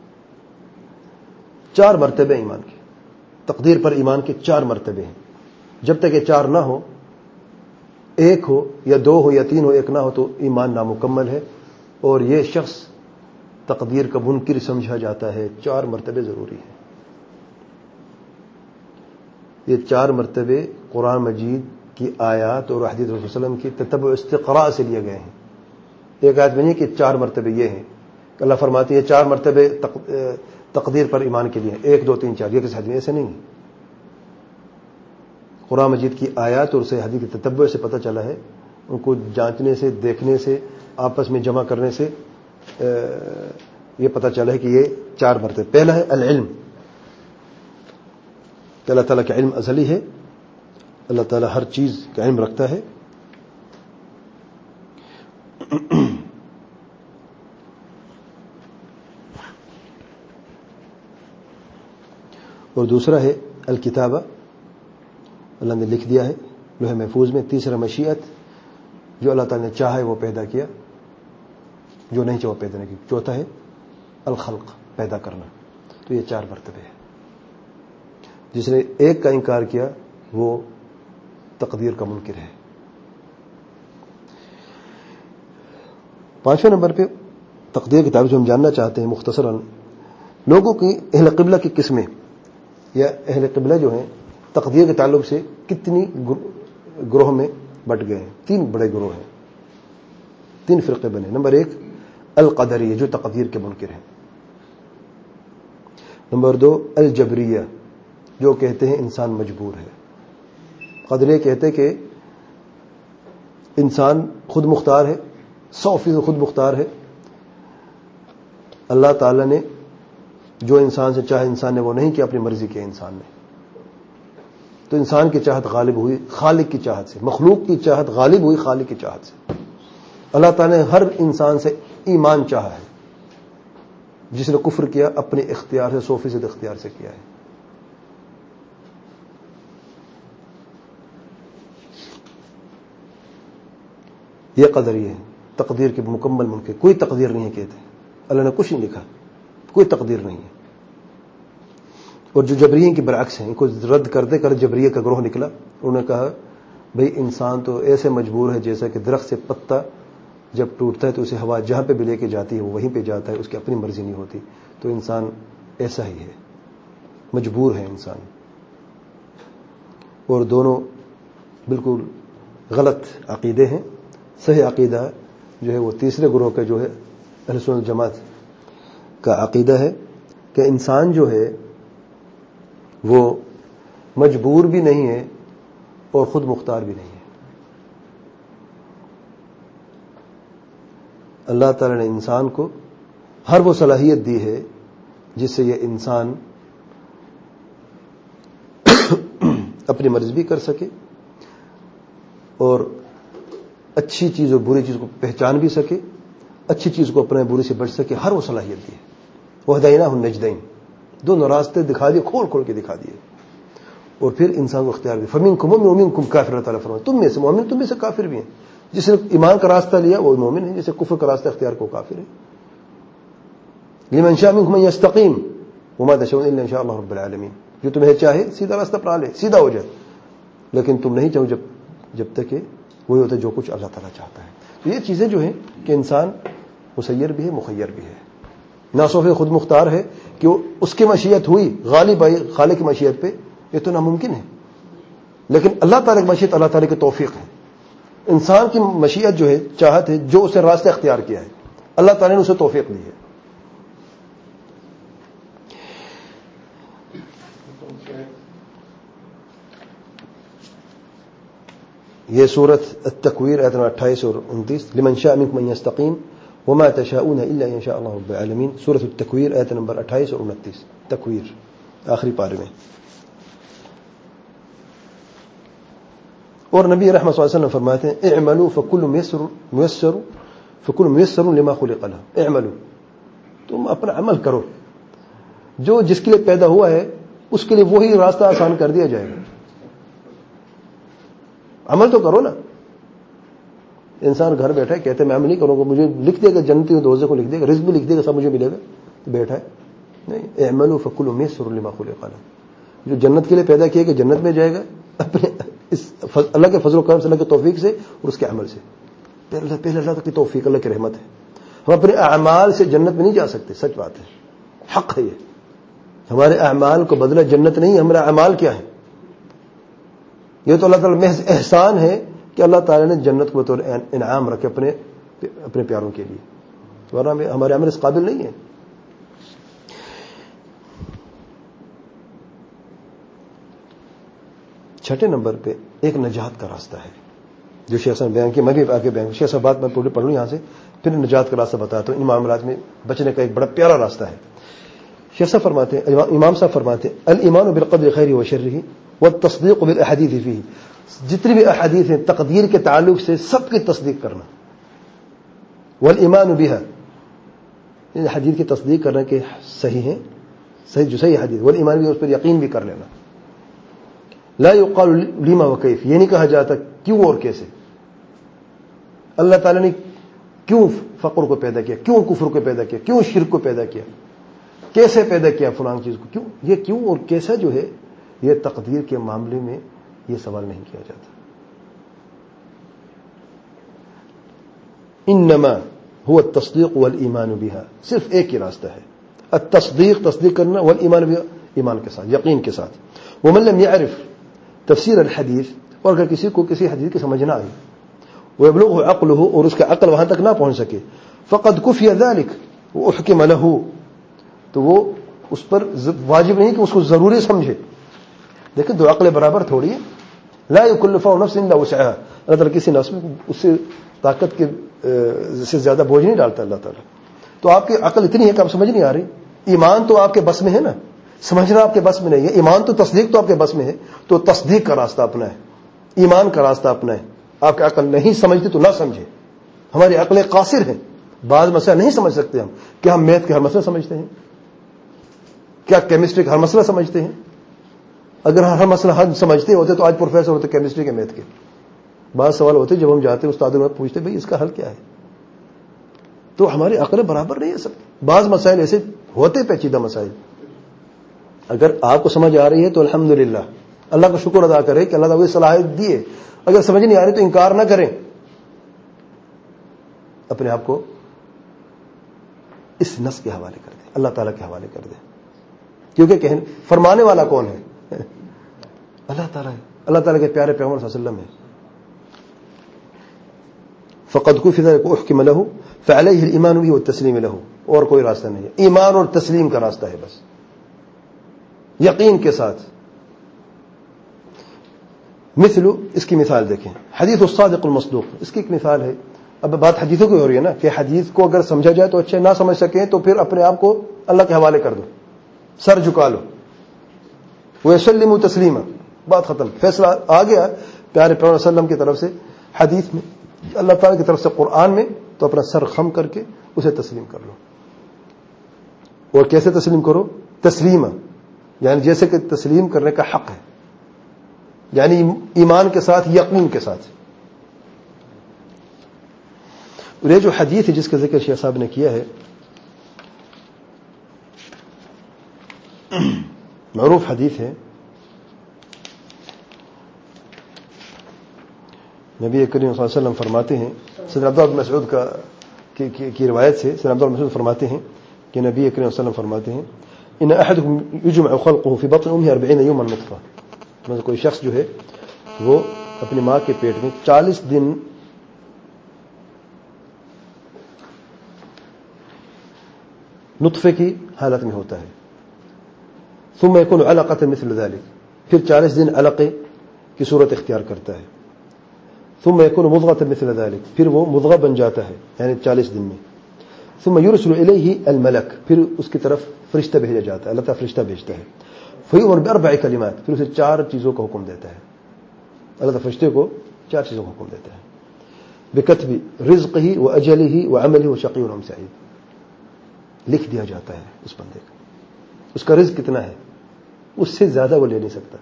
چار مرتبے ایمان کے. تقدیر پر ایمان کے چار مرتبے ہیں. جب تک یہ چار نہ ہو، ایک ہو یا دو ہو یا تین ہو، ایک نہ ہو، تو ایمان نامکمل ہے اور یہ شخص تقدیر کا منکر سمجھا جاتا ہے. چار مرتبے ضروری ہیں. یہ چار مرتبے قرآن مجید کی آیات اور حدیث رسول صلی اللہ علیہ وسلم کی تتبع استقراء سے لیے گئے ہیں. ایک آیت میں نہیں کہ چار مرتبے یہ ہیں. اللہ فرماتے ہیں چار مرتبے تقدیر پر ایمان کے لیے، ایک دو تین چار، یہ کس حدیث میں ایسے نہیں ہے. قرآن مجید کی آیات اور اسے حدیث کے تتبع سے پتہ چلا ہے، ان کو جانچنے سے، دیکھنے سے، آپس میں جمع کرنے سے یہ پتہ چلا ہے کہ یہ چار مرتبے. پہلا ہے العلم، کہ اللہ تعالیٰ کا علم ازلی ہے، اللہ تعالیٰ ہر چیز کا علم رکھتا ہے. اور دوسرا ہے الکتابہ، اللہ نے لکھ دیا ہے لوح محفوظ میں. تیسرا مشیت، جو اللہ تعالیٰ نے چاہا ہے وہ پیدا کیا، جو نہیں چاہا وہ پیدا نہیں کیا. چوتھا ہے الخلق، پیدا کرنا. تو یہ چار مرتبے ہیں. جس نے ایک کا انکار کیا وہ تقدیر کا منکر ہے. پانچویں نمبر پہ تقدیر کے تعلق جو ہم جاننا چاہتے ہیں مختصراً، لوگوں کی اہل قبلہ کی قسمیں یا اہل قبلہ جو ہیں تقدیر کے تعلق سے کتنی گروہ میں بٹ گئے ہیں. تین بڑے گروہ ہیں، تین فرقے بنے. نمبر ایک القدریہ، جو تقدیر کے منکر ہیں. نمبر دو الجبریہ، جو کہتے ہیں انسان مجبور ہے. قدریہ کہتے کہ انسان خود مختار ہے، سو فیصد خود مختار ہے. اللہ تعالیٰ نے جو انسان سے چاہے انسان نے وہ نہیں کیا، اپنی مرضی کیا انسان نے. تو انسان کی چاہت غالب ہوئی خالق کی چاہت سے، مخلوق کی چاہت غالب ہوئی خالق کی چاہت سے. اللہ تعالیٰ نے ہر انسان سے ایمان چاہا ہے. جس نے کفر کیا اپنے اختیار سے، سو فیصد اختیار سے کیا ہے. یہ قدریہ ہے، تقدیر کے مکمل منکر. کوئی تقدیر نہیں ہے کہتے، اللہ نے کچھ نہیں لکھا، کوئی تقدیر نہیں ہے. اور جو جبریہ کے برعکس ہیں، ان کو رد کرتے کر جبریہ کا گروہ نکلا. انہوں نے کہا بھئی انسان تو ایسے مجبور ہے جیسا کہ درخت سے پتا جب ٹوٹتا ہے تو اسے ہوا جہاں پہ بھی لے کے جاتی ہے وہ وہیں پہ جاتا ہے، اس کی اپنی مرضی نہیں ہوتی. تو انسان ایسا ہی ہے، مجبور ہے انسان. اور دونوں بالکل غلط عقیدے ہیں. صحیح عقیدہ جو ہے وہ تیسرے گروہ کا جو ہے اہل سنت جماعت کا عقیدہ ہے کہ انسان جو ہے وہ مجبور بھی نہیں ہے اور خود مختار بھی نہیں ہے. اللہ تعالی نے انسان کو ہر وہ صلاحیت دی ہے جس سے یہ انسان اپنی مرضی بھی کر سکے اور اچھی چیز اور بری چیز کو پہچان بھی سکے، اچھی چیز کو اپنے بری سے بچ سکے. ہر وہ صلاحیت دی ہے. وہدیناہ النجدین، دونوں راستے دکھا دیے، کھول کھول کے دکھا دیے. اور پھر انسان کو اختیار دی. فمنکم مومن ومنکم کافر، اللہ تعالیٰ فرماتا تم میں سے مومن تم میں سے کافر بھی ہیں. جس نے ایمان کا راستہ لیا وہ مومن ہے، جسے کفر کا راستہ اختیار کو کافر ہے. لمن شاء منکم ان یستقیم وما تشاؤون الا ان شاء اللہ رب العالمین. جو تمہیں چاہے سیدھا راستہ اپنا لے، سیدھا ہو جائے، لیکن تم نہیں چاہو جب جب تک کہ وہی ہوتا ہے جو کچھ اللہ تعالیٰ چاہتا ہے. تو یہ چیزیں جو ہیں کہ انسان مسیر بھی ہے، مخیر بھی ہے. ناصوف خود مختار ہے کہ اس کی مشیت ہوئی غالب آئی خالق کی مشیت پہ، یہ تو ناممکن ہے. لیکن اللہ تعالیٰ کی مشیت اللہ تعالیٰ کی توفیق ہے. انسان کی مشیت جو ہے، چاہت ہے، جو اسے راستہ اختیار کیا ہے، اللہ تعالیٰ نے اسے توفیق دی ہے. یہ سورت التکویر آیت نمبر اٹھائیس اور انتیس. لمن شاء منکم ان یستقیم وما تشاؤون الا ان شاء اللہ رب العالمین. سورت التکویر آیت نمبر اٹھائیس اور انتیس. تکویر آخری پارے میں. اور نبی رحمۃ صلی اللہ علیہ وسلم فرماتے ہیں اعملوا فکل میسر میسر فکل میسر لما خلق له. اعملوا، تم اپنا عمل کرو، جو جس کے لیے پیدا ہوا ہے اس کے لیے وہی راستہ آسان کر دیا جائے گا. عمل تو کرو نا. انسان گھر بیٹھا ہے، کہتے ہیں میں عمل نہیں کروں گا، مجھے لکھ دے گا جنتی و دوزخ کو لکھ دے گا، رزق بھی لکھ دے گا، سب مجھے ملے گا، تو بیٹھا ہے. نہیں، اعملوا فکل میسر لما خلق له. جو جنت کے لیے پیدا کیا کہ جنت میں جائے گا اپنے اس اللہ کے فضل و کرم سے، اللہ کی توفیق سے اور اس کے عمل سے. پہلے پہلے اللہ کی توفیق، اللہ کی رحمت ہے. ہم اپنے اعمال سے جنت میں نہیں جا سکتے، سچ بات ہے، حق ہے یہ. ہمارے اعمال کو بدلہ جنت نہیں، ہمارا اعمال کیا ہے؟ یہ تو اللہ تعالیٰ محض احسان ہے کہ اللہ تعالیٰ نے جنت کو بطور انعام رکھے اپنے اپنے پیاروں کے لیے، ورنہ ہمارے عمل اس قابل نہیں ہے. چھٹے نمبر پہ ایک نجات کا راستہ ہے جو شیخ صاحب نے بیان کیا. میں بھی آگے بیان شیخ صاحب بات میں پورے پڑھ لوں یہاں سے, پھر نجات کا راستہ بتاتا ہوں. ان معاملات میں بچنے کا ایک بڑا پیارا راستہ ہے. شیخ صاحب فرماتے ہیں, امام صاحب فرماتے ہیں, الایمان بالقدر خیرہ و شرہ والتصدیق بالاحادیث فیہ. جتنی بھی احادیث ہیں تقدیر کے تعلق سے سب کی تصدیق کرنا. والایمان بها, ان حدیث کی تصدیق کرنا کہ صحیح ہیں, صحیح جو صحیح حدیث, والایمان بها اس پر یقین بھی کر لینا. لا يقال لما وكيف, یہ نہیں کہا جاتا کیوں اور کیسے. اللہ تعالیٰ نے کیوں فقر کو پیدا کیا, کیوں کفر کو پیدا کیا, کیوں شرک کو پیدا کیا, کیسے پیدا کیا فلاں چیز کو, کیوں, یہ کیوں اور کیسا جو ہے یہ تقدیر کے معاملے میں یہ سوال نہیں کیا جاتا. انما هو التصدیق والایمان بها, صرف ایک ہی راستہ ہے, التصدیق تصدیق کرنا, والایمان بها ایمان کے ساتھ, یقین کے ساتھ. ومن لم يعرف تفسیر الحدیث, اور اگر کسی کو کسی حدیث کی سمجھ نہ آئی, ويبلغه عقله, اور اس کا عقل وہاں تک نہ پہنچ سکے, فقد كفي ذلك واحكم له, تو وہ اس پر واجب نہیں کہ اس کو ضروری سمجھے. دیکھیں دو عقل برابر تھوڑی ہے. لا يكلف نفس الا وسعها, اللہ تعالیٰ کسی نفس میں اس سے طاقت کے سے زیادہ بوجھ نہیں ڈالتا اللہ تعالیٰ. تو آپ کی عقل اتنی ہے کہ آپ سمجھ نہیں آ رہی. ایمان تو آپ کے بس میں ہے نا, سمجھنا آپ کے بس میں نہیں ہے. ایمان تو تصدیق تو آپ کے بس میں ہے, تو تصدیق کا راستہ اپنا ہے, ایمان کا راستہ اپنا ہے. آپ کی عقل نہیں سمجھتی تو نہ سمجھے. ہماری عقلیں قاصر ہیں, بعض مسئلہ نہیں سمجھ سکتے ہم. کیا ہم میتھ کے ہر مسئلہ سمجھتے ہیں؟ کیا کیمسٹری کا ہر مسئلہ سمجھتے ہیں؟ اگر ہر مسئلہ ہم سمجھتے ہوتے تو آج پروفیسر ہوتے کیمسٹری کے میتھ کے. بعض سوال ہوتے جب ہم جاتے استادوں میں پوچھتے بھئی اس کا حل کیا ہے. تو ہماری عقلیں برابر نہیں ہے سب. بعض مسائل ایسے ہوتے پیچیدہ مسائل, اگر آپ کو سمجھ آ رہی ہے تو الحمدللہ, اللہ کا شکر ادا کرے کہ اللہ تعالیٰ کو صلاحیت دی ہے. اگر سمجھ نہیں آ رہی تو انکار نہ کریں, اپنے آپ کو اس نص کے حوالے کر دیں, اللہ تعالیٰ کے حوالے کر دیں. کیونکہ کہنے فرمانے والا کون ہے؟ اللہ تعالیٰ ہے, اللہ تعالیٰ کے پیارے پیغمبر صلی اللہ علیہ وسلم ہے. فقد كفي ذلك واحكم له فعليه الايمان به والتسليم له, اور کوئی راستہ نہیں ہے. ایمان اور تسلیم کا راستہ ہے بس, یقین کے ساتھ. مثل, اس کی مثال دیکھیں, حدیث الصادق المصدوق, اس کی ایک مثال ہے. اب بات حدیثوں کی ہو رہی ہے نا, کہ حدیث کو اگر سمجھا جائے تو اچھا, نہ سمجھ سکیں تو پھر اپنے آپ کو اللہ کے حوالے کر دو, سر جھکا لو. وَيَسَلِّمُ تَسْلِيمًا, بات ختم, فیصلہ آ گیا پیارے پیغمبر صلی اللہ علیہ وسلم کی طرف سے حدیث میں, اللہ تعالیٰ کی طرف سے قرآن میں, تو اپنا سر خم کر کے اسے تسلیم کر لو. اور کیسے تسلیم کرو؟ تسلیمہ, یعنی جیسے کہ تسلیم کرنے کا حق ہے, یعنی ایمان کے ساتھ, یقین کے ساتھ. اور یہ جو حدیث ہے جس کا ذکر شیخ صاحب نے کیا ہے, معروف حدیث ہے. نبی کریم صلی اللہ علیہ وسلم فرماتے ہیں, سیدنا عبداللہ بن مسعود کا کی, کی, کی روایت سے سیدنا عبداللہ بن مسعود فرماتے ہیں کہ نبی کریم صلی اللہ علیہ وسلم فرماتے ہیں, ان احدکم یجمع خلقه فی بطن امه اربعین یوما نطفہ, مثلا کوئی شخص جو ہے وہ اپنی ماں کے پیٹ میں چالیس دن نطفے کی حالت میں ہوتا ہے. ثم يكون علقة مثل ذلك, پھر چالیس دن علقے کی صورت اختیار کرتا ہے. ثم يكون مضغة مثل ذلك, پھر وہ مضغہ بن جاتا ہے یعنی چالیس دن میں. ثم يرسل إليه الملك, پھر اس کی طرف فرشتہ بھیجا جاتا ہے, اللہ تعالیٰ فرشتہ بھیجتا ہے. فيؤمر بأربع كلمات, پھر اسے چار چیزوں کا حکم دیتا ہے. اللہ تعالیٰ فرشتے کو چار چیزوں کا حکم دیتا ہے. بكتب رزقه وأجله وعمله وشقي أم سعيد, لکھ دیا جاتا ہے اس بندے کا, اس کا رزق کتنا ہے, اس سے زیادہ وہ لے نہیں سکتا.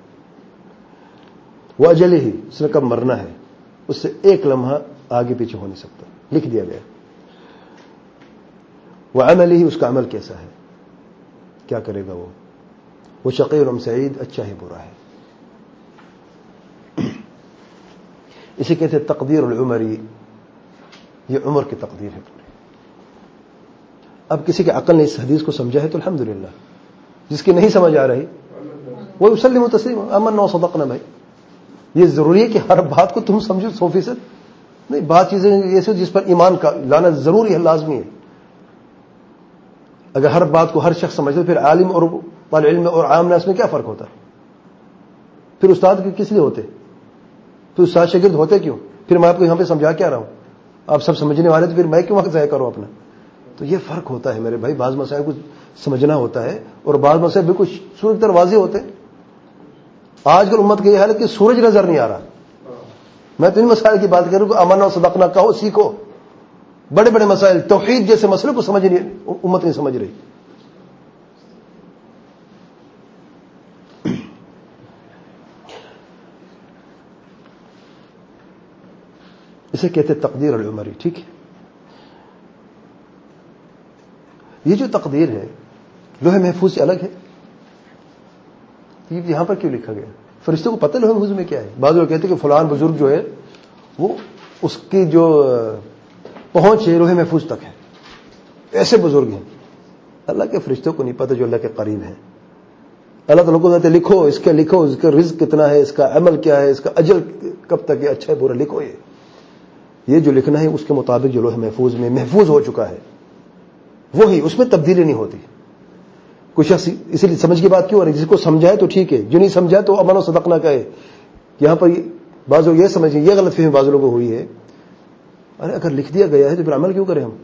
وأجله, اس نے کب مرنا ہے, اس سے ایک لمحہ آگے پیچھے ہو نہیں سکتا, لکھ دیا گیا. وعمله, اس کا عمل کیسا ہے, کیا کرے گا وہ. وہ شقی ام سعید, اچھا ہے برا ہے. اسے کہتے ہیں تقدیر العمری, یہ عمر کی تقدیر ہے پوری. اب کسی کے عقل نے اس حدیث کو سمجھا ہے تو الحمدللہ, جس کی نہیں سمجھ آ رہی وہ یسلم تسلیم امنا وصدقنا. بھائی یہ ضروری ہے کہ ہر بات کو تم سمجھو سو فیصد نہیں, بات چیزیں ایسے جس پر ایمان کا لانا ضروری ہے, لازمی ہے. اگر ہر بات کو ہر شخص سمجھے پھر عالم اور طالب علم اور عام ناس میں کیا فرق ہوتا ہے؟ پھر استاد کس لیے ہوتے؟ پھر استاد شاگرد ہوتے کیوں؟ پھر میں آپ کو یہاں پہ سمجھا کیا رہا ہوں؟ آپ سب سمجھنے والے تو پھر میں کیوں وقت ضائع کروں اپنا؟ تو یہ فرق ہوتا ہے میرے بھائی، بعض مسائل کو سمجھنا ہوتا ہے اور بعض مسائل بالکل سورج در واضح ہوتے ہیں. آج کل امت کی یہ حالت کہ سورج نظر نہیں آ رہا. میں تو ان مسائل کی بات کروں کہ امنا و صدقنا کہو، سیکھو. بڑے بڑے مسائل توحید جیسے مسئلے کو سمجھ نہیں، امت نہیں سمجھ رہی. اسے کہتے تقدیر العمری. ٹھیک ہے، یہ جو تقدیر ہے لوح محفوظ سے الگ ہے. یہ یہاں پر کیوں لکھا گیا؟ فرشتوں کو پتہ لوح محفوظ میں کیا ہے. بعض لوگ کہتے ہیں کہ فلان بزرگ جو ہے وہ اس کی جو پہنچ ہے لوح محفوظ تک ہے، ایسے بزرگ ہیں. اللہ کے فرشتوں کو نہیں پتہ جو اللہ کے قریب ہیں. اللہ تعالیٰ کو کہتے لکھو، اس کے لکھو، اس کا رزق کتنا ہے، اس کا عمل کیا ہے، اس کا اجل کب تک ہے، اچھا ہے برا لکھو. یہ یہ جو لکھنا ہے اس کے مطابق جو لوح محفوظ میں محفوظ ہو چکا ہے وہی، اس میں تبدیلی نہیں ہوتی. کچھ شخص اسی لیے سمجھ کی بات کیوں ہو رہی، جس کو سمجھائے تو ٹھیک ہے، جو نہیں سمجھائے تو امن و صدق نہ کہے. یہاں پر بعض لوگ یہ سمجھیں، یہ غلط فہمی بعض لوگوں کو ہوئی ہے، ارے اگر لکھ دیا گیا ہے تو پھر عمل کیوں کریں ہم؟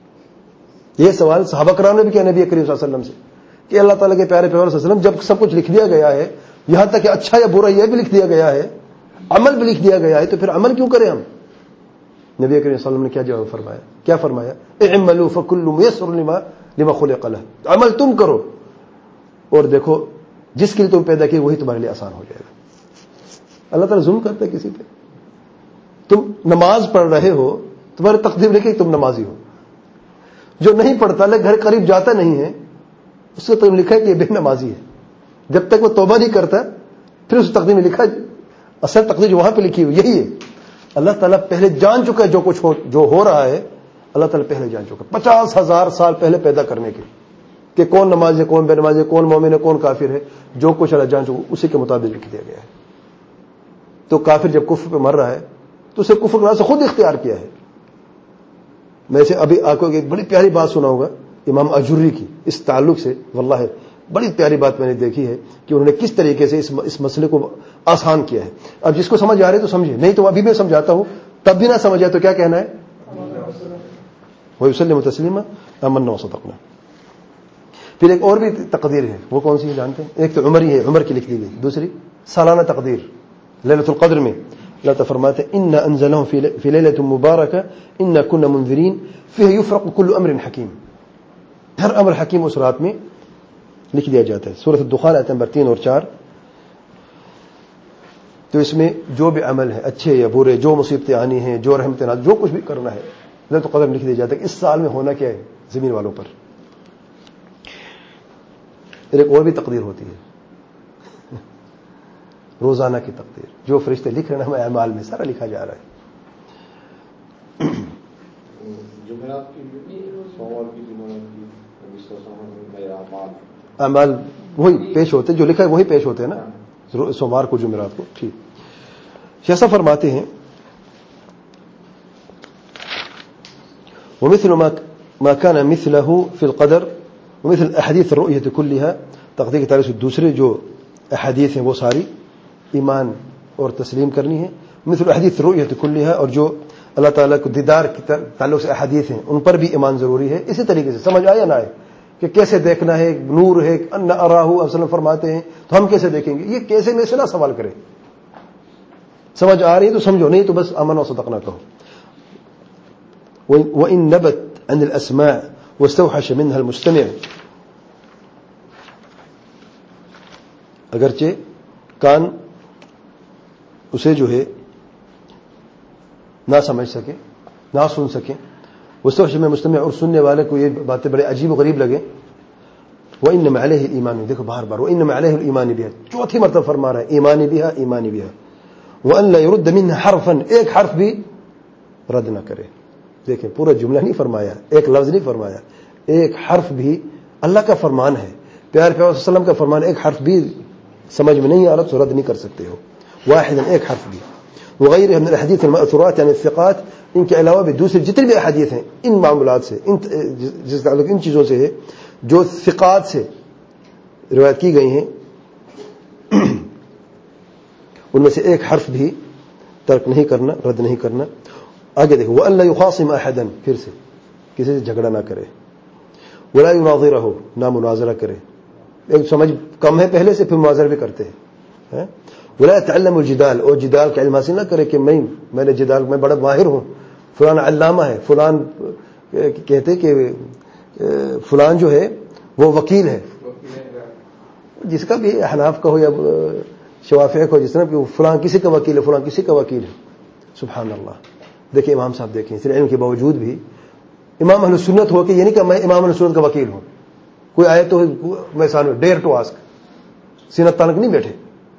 یہ سوال صحابہ کرام نے بھی کیا نبی کریم صلی اللہ علیہ وسلم سے کہ اللہ تعالیٰ کے پیارے پیغمبر صلی اللہ علیہ وسلم جب سب کچھ لکھ دیا گیا ہے، یہاں تک کہ اچھا یا برا یہ بھی لکھ دیا گیا ہے، عمل بھی لکھ دیا گیا ہے، تو پھر عمل کیوں کریں ہم؟ نبی کریم صلی اللہ علیہ وسلم نے کیا جواب فرمایا؟ کیا فرمایا؟ اعملوا فکل میسر لما لما خلق له. عمل تم کرو اور دیکھو جس کے لیے تم پیدا کیے وہی تمہارے لیے آسان ہو جائے گا. اللہ تعالیٰ ظلم کرتا ہے کسی پہ؟ تم نماز پڑھ رہے ہو، تمہاری تقدیر لکھی تم نمازی ہو. جو نہیں پڑھتا اللہ گھر قریب جاتا نہیں ہے، اس کو تم لکھا ہے کہ یہ بے نمازی ہے. جب تک وہ توبہ نہیں کرتا پھر اس تقدیر میں لکھا، اصل تقدیر وہاں پہ لکھی ہوئی یہی ہے. اللہ تعالیٰ پہلے جان چکا ہے جو کچھ ہو جو ہو رہا ہے. اللہ تعالیٰ پہلے جان چکا پچاس ہزار سال پہلے پیدا کرنے کے کہ کون نماز ہے، کون بے نماز ہے، کون مومن ہے، کون کافر ہے. جو کچھ اللہ جان چکا اسی کے مطابق لکھ دیا گیا ہے. تو کافر جب کفر پہ مر رہا ہے تو اسے کفر کرنے سے خود اختیار کیا ہے. میں سے ابھی آپ کو ایک بڑی پیاری بات سناؤں گا امام اجوری کی اس تعلق سے. واللہ بڑی پیاری بات میں نے دیکھی ہے کہ انہوں نے کس طریقے سے اس اس مسئلے کو آسان کیا ہے. اب جس کو سمجھ آ رہی ہے تو سمجھے، نہیں تو ابھی میں سمجھاتا ہوں تب بھی نہ سمجھ آئے تو کیا کہنا ہے؟ وَيُسَلِّمُ تَسْلِيمًا آمَنَّا وَصَدَقْنَا. پھر ایک اور بھی تقدیر ہے، وہ کون سی ہے جانتے ہیں؟ ایک تو عمری ہے، عمر کی لکھ دی گئی. دوسری سالانہ تقدیر لیلۃ القدر میں اللہ تعالیٰ فرماتے ہیں اِنَّا أَنزَلْنَاهُ فِي لَيْلَةٍ مُبَارَكَةٍ إِنَّا كُنَّا مُنذِرِينَ فِيهَا يُفْرَقُ كُلُّ أَمْرٍ حَكِيمٍ. ہر امر حکیم اس رات میں لکھ دیا جاتا ہے. سورۃ الدخان آیت نمبر تین اور چار. تو اس میں جو بھی عمل ہے اچھے یا برے، جو مصیبتیں آنی ہیں، جو رحمتیں نازل، جو کچھ بھی کرنا ہے لیلۃ القدر لکھ دیا جاتا ہے. اس سال میں ہونا کیا ہے زمین والوں پر. پھر ایک اور بھی تقدیر ہوتی ہے روزانہ کی تقدیر، جو فرشتے لکھ رہے ہیں اعمال میں سارا لکھا جا رہا ہے. اعمال وہی پیش ہوتے جو لکھا ہے وہی پیش ہوتے ہیں نا سوموار کو جمعرات کو. ٹھیک ایسا فرماتے ہیں ومثل ما كان مثله في القدر ومثل احاديث الرؤيه كلها. تقدیر کی تعریف سے دوسرے جو احادیث ہیں وہ ساری ایمان اور تسلیم کرنی ہے. مثل احادیث الرؤيه كلها، اور جو اللہ تعالیٰ کو دیدار کی تعلق سے احادیث ہیں ان پر بھی ایمان ضروری ہے. اسی طریقے سے سمجھ آیا نہ آئے کہ کیسے دیکھنا ہے، نور ہے، ان اراہ وسلم فرماتے ہیں تو ہم کیسے دیکھیں گے، یہ کیسے میں سے نہ سوال کریں. سمجھ آ رہی ہے تو سمجھو، نہیں تو بس آمنا وصدقنا کہو. وَإِن نَبَتْ عَنِ الْأَسْمَاءِ وَاسْتَوْحَشَ مِنْهَا الْمُسْتَمِعُ. اگرچہ کان اسے جو ہے نہ سمجھ سکے، نہ سن سکے، وَاسْتَوْحَشَ مِنْهَا الْمُسْتَمِعُ، اور سننے والے کو یہ باتیں بڑے عجیب و غریب لگے. وَإِنَّمَا عَلَيْهِ الْإِيمَانُ، دیکھو بار بار وَإِنَّمَا عَلَيْهِ الْإِيمَانُ بِهَا، چوتھی مرتبہ فرما رہا ہے ایمان بها ایمان بها. وَأَن لَّا يُرُدَّ مِنْهَا حَرْفًا، ایک حرف بھی رد نہ کرے. دیکھیں پورا جملہ نہیں فرمایا، ایک لفظ نہیں فرمایا، ایک حرف بھی. اللہ کا فرمان ہے، پیارے پیغمبر صلی اللہ علیہ وسلم کا فرمان، ایک حرف بھی سمجھ میں نہیں آ رہا تو رد نہیں کر سکتے ہو. واحدا، ایک حرف بھی. وغیرہ من الحدیث المأثورات یعنی الثقات، ان کے علاوہ بھی دوسری جتنی بھی احادیث ہیں ان معاملات سے، ان جس تعلق ان چیزوں سے ہے جو ثقات سے روایت کی گئی ہیں. ان میں سے ایک حرف بھی ترک نہیں کرنا، رد نہیں کرنا. آگے دیکھو وَأَلَّا يُخَاصِمَ أَحَدًا، پھر سے کسی سے جھگڑا نہ کرے. وَلَا يُنَاظِرَهُ، نہ مناظرہ کرے. ایک سمجھ کم ہے پہلے سے، پھر مناظرہ بھی کرتے ہیں. وَلَا يَتَعَلَّمُ الْجِدَالَ، اور جدال کا علم حاصل نہ کرے کہ میں میں نے جدال میں بڑا ماہر ہوں، فلان علامہ ہے، فلان کہتے کہ فلان جو ہے وہ وکیل ہے، جس کا بھی احناف کا ہو یا شوافیہ کا ہو، جس طرح کہ فلان کسی کا وکیل ہے، فلان کسی کا وکیل ہے. سبحان اللہ. دیکھیں امام صاحب، دیکھیں اس علم کے باوجود بھی امام اہل سنت ہو کہ یہ نہیں کہ میں امام اہل سنت کا وکیل ہوں. کوئی آئے تو میں سامنے ڈیئر ٹو آسک، سینہ تانک نہیں بیٹھے.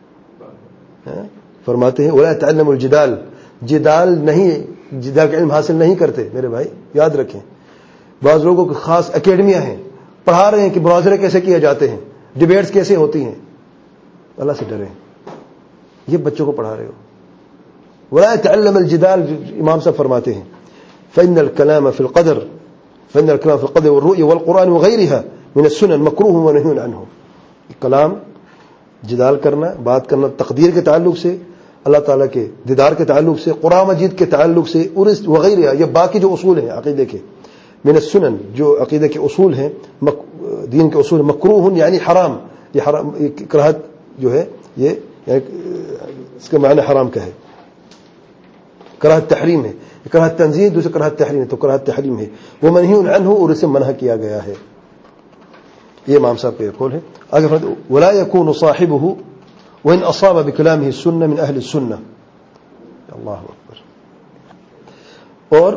فرماتے ہیں ولا تعلم الجدال، جدال نہیں، جدال کا علم حاصل نہیں کرتے. میرے بھائی یاد رکھیں، بعض لوگوں کی خاص اکیڈمیاں ہیں، پڑھا رہے ہیں کہ مناظرے کیسے کیے جاتے ہیں، ڈیبیٹس کیسے ہوتی ہیں. اللہ سے ڈریں، یہ بچوں کو پڑھا رہے ہو. ولا تعلم الجدال، امام صاحب فرماتے ہیں فإن الكلام في القدر فإن الكلام في القدر والرؤيا والقرآن وغيرها من السنن مكروه ونهي عنه. کلام، جدال کرنا، بات کرنا تقدیر کے تعلق سے، اللہ تعالیٰ کے دیدار کے تعلق سے، قرآن مجید کے تعلق سے، اور وغیرہ یہ باقی جو اصول ہیں عقیدے کے، من السنن جو عقیدے کے اصول ہیں، دین کے اصول، مکروہ یعنی حرام. یہ حرام، کراہت جو ہے یہ یعنی اس کا معنی حرام کا ہے، کراہت تحریم ہے. کراہت تنزیہ، دوسرے کراہت تحریم ہے، تو کراہت تحریم ہے. وہ منہی عنہ، اور اسے منع کیا گیا ہے. یہ امام صاحب کا قول ہے. آگے فرماتے ولا يكون صاحبه وان اصاب بكلامه السنه من اهل السنه. اللہ اکبر. اور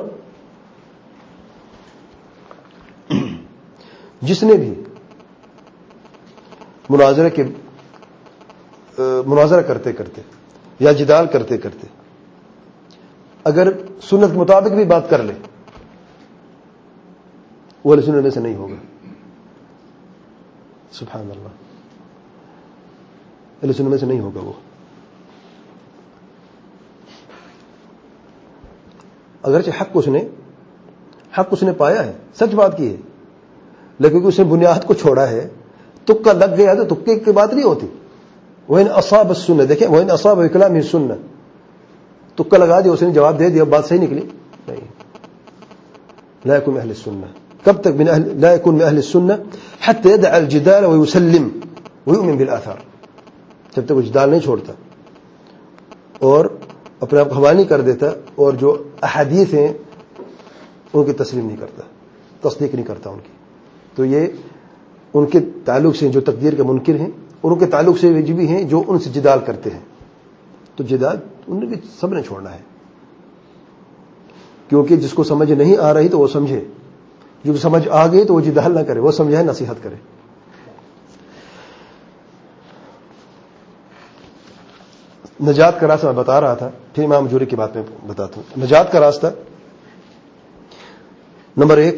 جس نے بھی مناظرہ کے مناظرہ کرتے کرتے یا جدال کرتے کرتے اگر سنت کے مطابق بھی بات کر لے، وہ اہل سنت میں سے نہیں ہوگا. سبحان اللہ، اہل سنت میں سے نہیں ہوگا وہ. اگرچہ حق اس نے حق اس نے پایا ہے، سچ بات کی ہے، لیکن اس نے بنیاد کو چھوڑا ہے، تکا لگ گیا تو تکے کی بات نہیں ہوتی. وَإِنْ أَصَابَ السُّنَّةَ، دیکھیں وَإِنْ أَصَابَ بِكَلَامِهِ السُّنَّةَ، تکا لگا دیا، اس نے جواب دے دیا، بات صحیح نکلی. نہیں، لا يكون من اہل السنہ. کب تک من اہل لا يكون من اہل السنہ حتى يدع الجدال ويسلم ويؤمن بالآثار. جب تک وہ جدال نہیں چھوڑتا اور اپنے آپ کو حوالہ نہیں کر دیتا اور جو احادیث ہیں ان کی تسلیم نہیں کرتا، تصدیق نہیں کرتا ان کی. تو یہ ان کے تعلق سے جو تقدیر کے منکر ہیں، اور ان کے تعلق سے بھی ہیں جو ان سے جدال کرتے ہیں. تو جدال انہیں بھی سب نے چھوڑنا ہے، کیونکہ جس کو سمجھ نہیں آ رہی تو وہ سمجھے، جو سمجھ آ گئی تو وہ جدال نہ کرے، وہ سمجھائے، نصیحت کرے. نجات کا راستہ میں بتا رہا تھا، پھر امام جوری کی بات میں بتاتا ہوں. نجات کا راستہ نمبر ایک،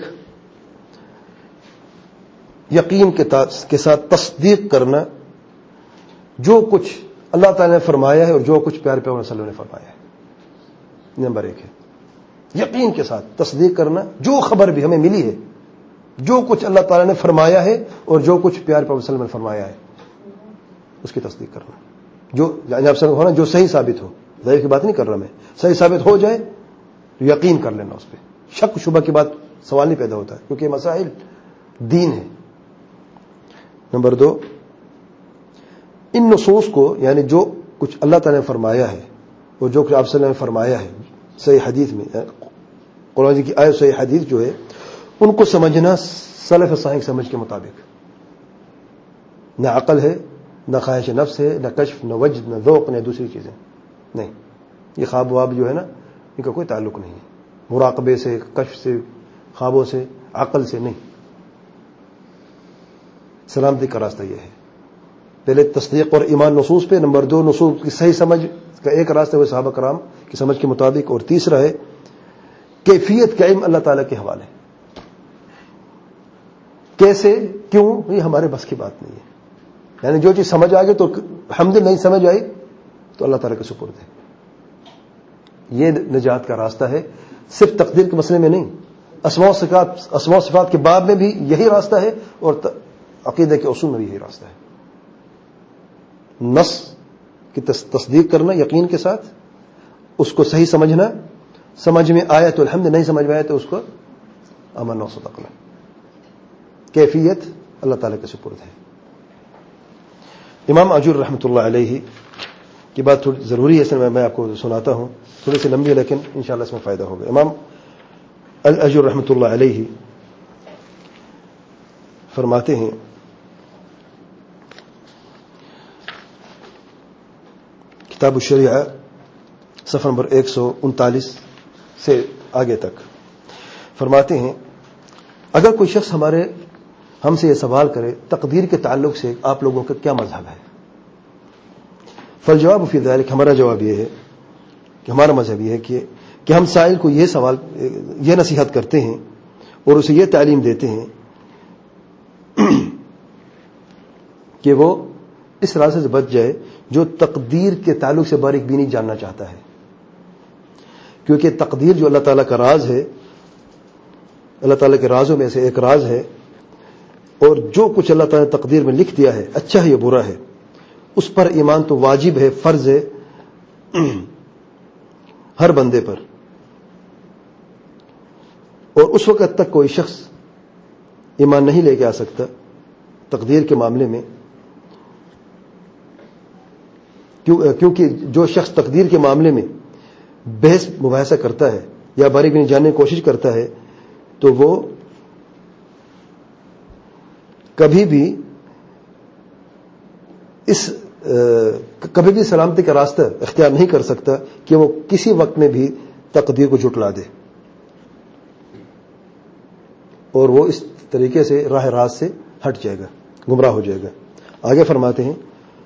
یقین کے ساتھ تصدیق کرنا جو کچھ اللہ تعالی نے فرمایا ہے اور جو کچھ پیارے پیغمبر صلی اللہ علیہ وسلم نے فرمایا ہے. نمبر ایک ہے یقین کے ساتھ تصدیق کرنا، جو خبر بھی ہمیں ملی ہے، جو کچھ اللہ تعالی نے فرمایا ہے اور جو کچھ پیارے پیغمبر صلی اللہ علیہ وسلم نے فرمایا ہے، اس کی تصدیق کرنا. جو جناب سے ہونا جو صحیح ثابت ہو، ضعیف کی بات نہیں کر رہا میں، صحیح ثابت ہو جائے تو یقین کر لینا اس پہ، شک شبہ کی بات سوال نہیں پیدا ہوتا ہے، کیونکہ مسائل دین ہے. نمبر دو، ان نصوص کو، یعنی جو کچھ اللہ تعالی نے فرمایا ہے اور جو کچھ آپ صلی اللہ علیہ وسلم نے فرمایا ہے صحیح حدیث میں، قرآن کی آیت صحیح حدیث جو ہے، ان کو سمجھنا سلف صالح کی سمجھ کے مطابق. نہ عقل ہے، نہ خواہش نفس ہے، نہ کشف، نہ وجد، نہ ذوق، نہ دوسری چیزیں نہیں. یہ خواب واب جو ہے نا، ان کا کوئی تعلق نہیں ہے مراقبے سے، کشف سے، خوابوں سے، عقل سے نہیں. سلامتی کا راستہ یہ ہے، پہلے تصدیق اور ایمان نصوص پہ، نمبر دو نصوص کی صحیح سمجھ کا ایک راستہ وہ صحابہ کرام کی سمجھ کے مطابق، اور تیسرا ہے کیفیت کا علم اللہ تعالیٰ کے حوالے. کیسے، کیوں، یہ ہمارے بس کی بات نہیں ہے. یعنی جو چیز سمجھ آ گئی تو حمد، نہیں سمجھ آئی تو اللہ تعالیٰ کے سپرد ہے. یہ نجات کا راستہ ہے، صرف تقدیر کے مسئلے میں نہیں، اسماء و صفات اسماء و صفات کے باب میں بھی یہی راستہ ہے، اور عقیدہ کے اصول میں بھی یہی راستہ ہے. نص کہ تصدیق کرنا یقین کے ساتھ، اس کو صحیح سمجھنا، سمجھ میں آیا تو الحمد، نہیں سمجھ میں آیا تو اس کو امن و صدقنا. کیفیت اللہ تعالیٰ کے سپرد ہے. امام اجور رحمۃ اللہ علیہ کی بات تھوڑی ضروری ہے، اس میں میں آپ کو سناتا ہوں، تھوڑی سی لمبی ہے لیکن انشاءاللہ اس میں فائدہ ہوگا. امام الاجور رحمۃ اللہ علیہ فرماتے ہیں کتاب الشریعہ صفحہ نمبر ایک سو انتالیس سے آگے تک، فرماتے ہیں اگر کوئی شخص ہمارے ہم سے یہ سوال کرے تقدیر کے تعلق سے آپ لوگوں کا کیا مذہب ہے، فالجواب فی ذلک، ہمارا جواب یہ ہے کہ ہمارا مذہب یہ ہے کہ کہ ہم سائل کو یہ سوال یہ نصیحت کرتے ہیں اور اسے یہ تعلیم دیتے ہیں کہ وہ اس راستے سے بچ جائے جو تقدیر کے تعلق سے باریک بینی جاننا چاہتا ہے، کیونکہ تقدیر جو اللہ تعالیٰ کا راز ہے، اللہ تعالیٰ کے رازوں میں سے ایک راز ہے، اور جو کچھ اللہ تعالیٰ نے تقدیر میں لکھ دیا ہے، اچھا ہے یا برا ہے، اس پر ایمان تو واجب ہے، فرض ہے ہر بندے پر. اور اس وقت تک کوئی شخص ایمان نہیں لے کے آ سکتا تقدیر کے معاملے میں، کیونکہ جو شخص تقدیر کے معاملے میں بحث مباحثہ کرتا ہے یا باریک بینی جاننے کی کوشش کرتا ہے تو وہ کبھی بھی اس کبھی بھی سلامتی کا راستہ اختیار نہیں کر سکتا کہ وہ کسی وقت میں بھی تقدیر کو جھٹلا دے، اور وہ اس طریقے سے راہ راست سے ہٹ جائے گا، گمراہ ہو جائے گا. آگے فرماتے ہیں